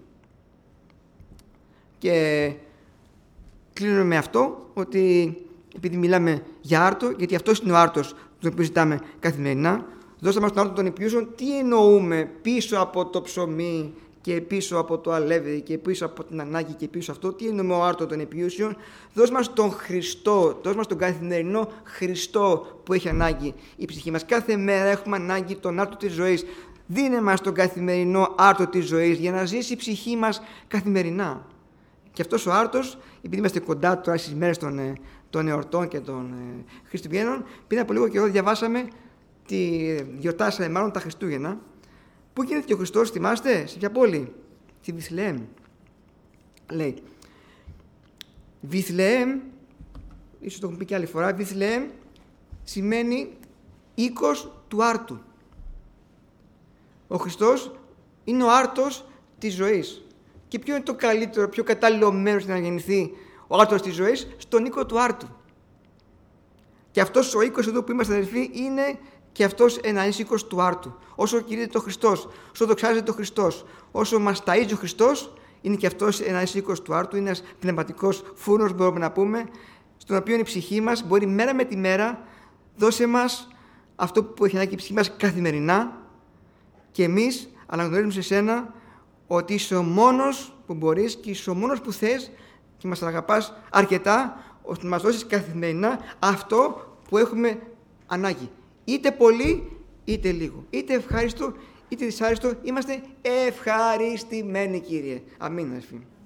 A: Και κλείνουμε με αυτό, ότι επειδή μιλάμε για άρτο, γιατί αυτός είναι ο άρτος τον οποίο ζητάμε καθημερινά, δώσαμε στον άρτο των επιούσεων, τι εννοούμε πίσω από το ψωμί και πίσω από το αλεύρι και πίσω από την ανάγκη και πίσω αυτό, τι εννοούμε ο άρτο των επιούσεων. Δώσ' μας τον Χριστό, δώσ' μας τον καθημερινό Χριστό που έχει ανάγκη η ψυχή μας. Κάθε μέρα έχουμε ανάγκη τον άρτο της ζωής. Δίνε μας τον καθημερινό άρτο της ζωής για να ζήσει η ψυχή μας καθημερινά. Και αυτός ο άρτος, επειδή είμαστε κοντά τώρα στις μέρες των, των εορτών και των ε, Χριστουγέννων, πριν από λίγο καιρό διαβάσαμε, τη, γιορτάσαμε μάλλον τα Χριστούγεννα. Πού γίνεται και ο Χριστός, θυμάστε, σε ποια πόλη? Στη Βηθλεέμ. λέει Βιθλεέμ, ίσως το έχουμε πει και άλλη φορά, Βιθλεέμ σημαίνει οίκος του άρτου. Ο Χριστός είναι ο άρτος της ζωής. Και ποιο είναι το καλύτερο, πιο κατάλληλο μέρος να γεννηθεί ο άρτος της ζωής? Στον οίκο του άρτου. Και αυτός ο οίκος εδώ που είμαστε αδελφοί είναι και αυτός ένας οίκος του άρτου. Όσο κηρύττεται το Χριστός, όσο δοξάζεται το Χριστός, όσο μας ταΐζει ο Χριστός, είναι και αυτός ένας οίκος του άρτου, είναι ένας πνευματικός φούρνος, μπορούμε να πούμε, στον οποίο η ψυχή μας μπορεί μέρα με τη μέρα, δώσε μας αυτό που έχει ανάγκη η ψυχή μας καθημερινά, και εμείς αναγνωρίζουμε σε σένα ότι είσαι ο μόνος που μπορείς και είσαι ο μόνος που θες και μας αγαπάς αρκετά ώστε να μας δώσεις καθημερινά αυτό που έχουμε ανάγκη. Είτε πολύ είτε λίγο. Είτε ευχάριστο είτε δυσάρεστο. Είμαστε ευχαριστημένοι, Κύριε. Αμήν, αδελφοί.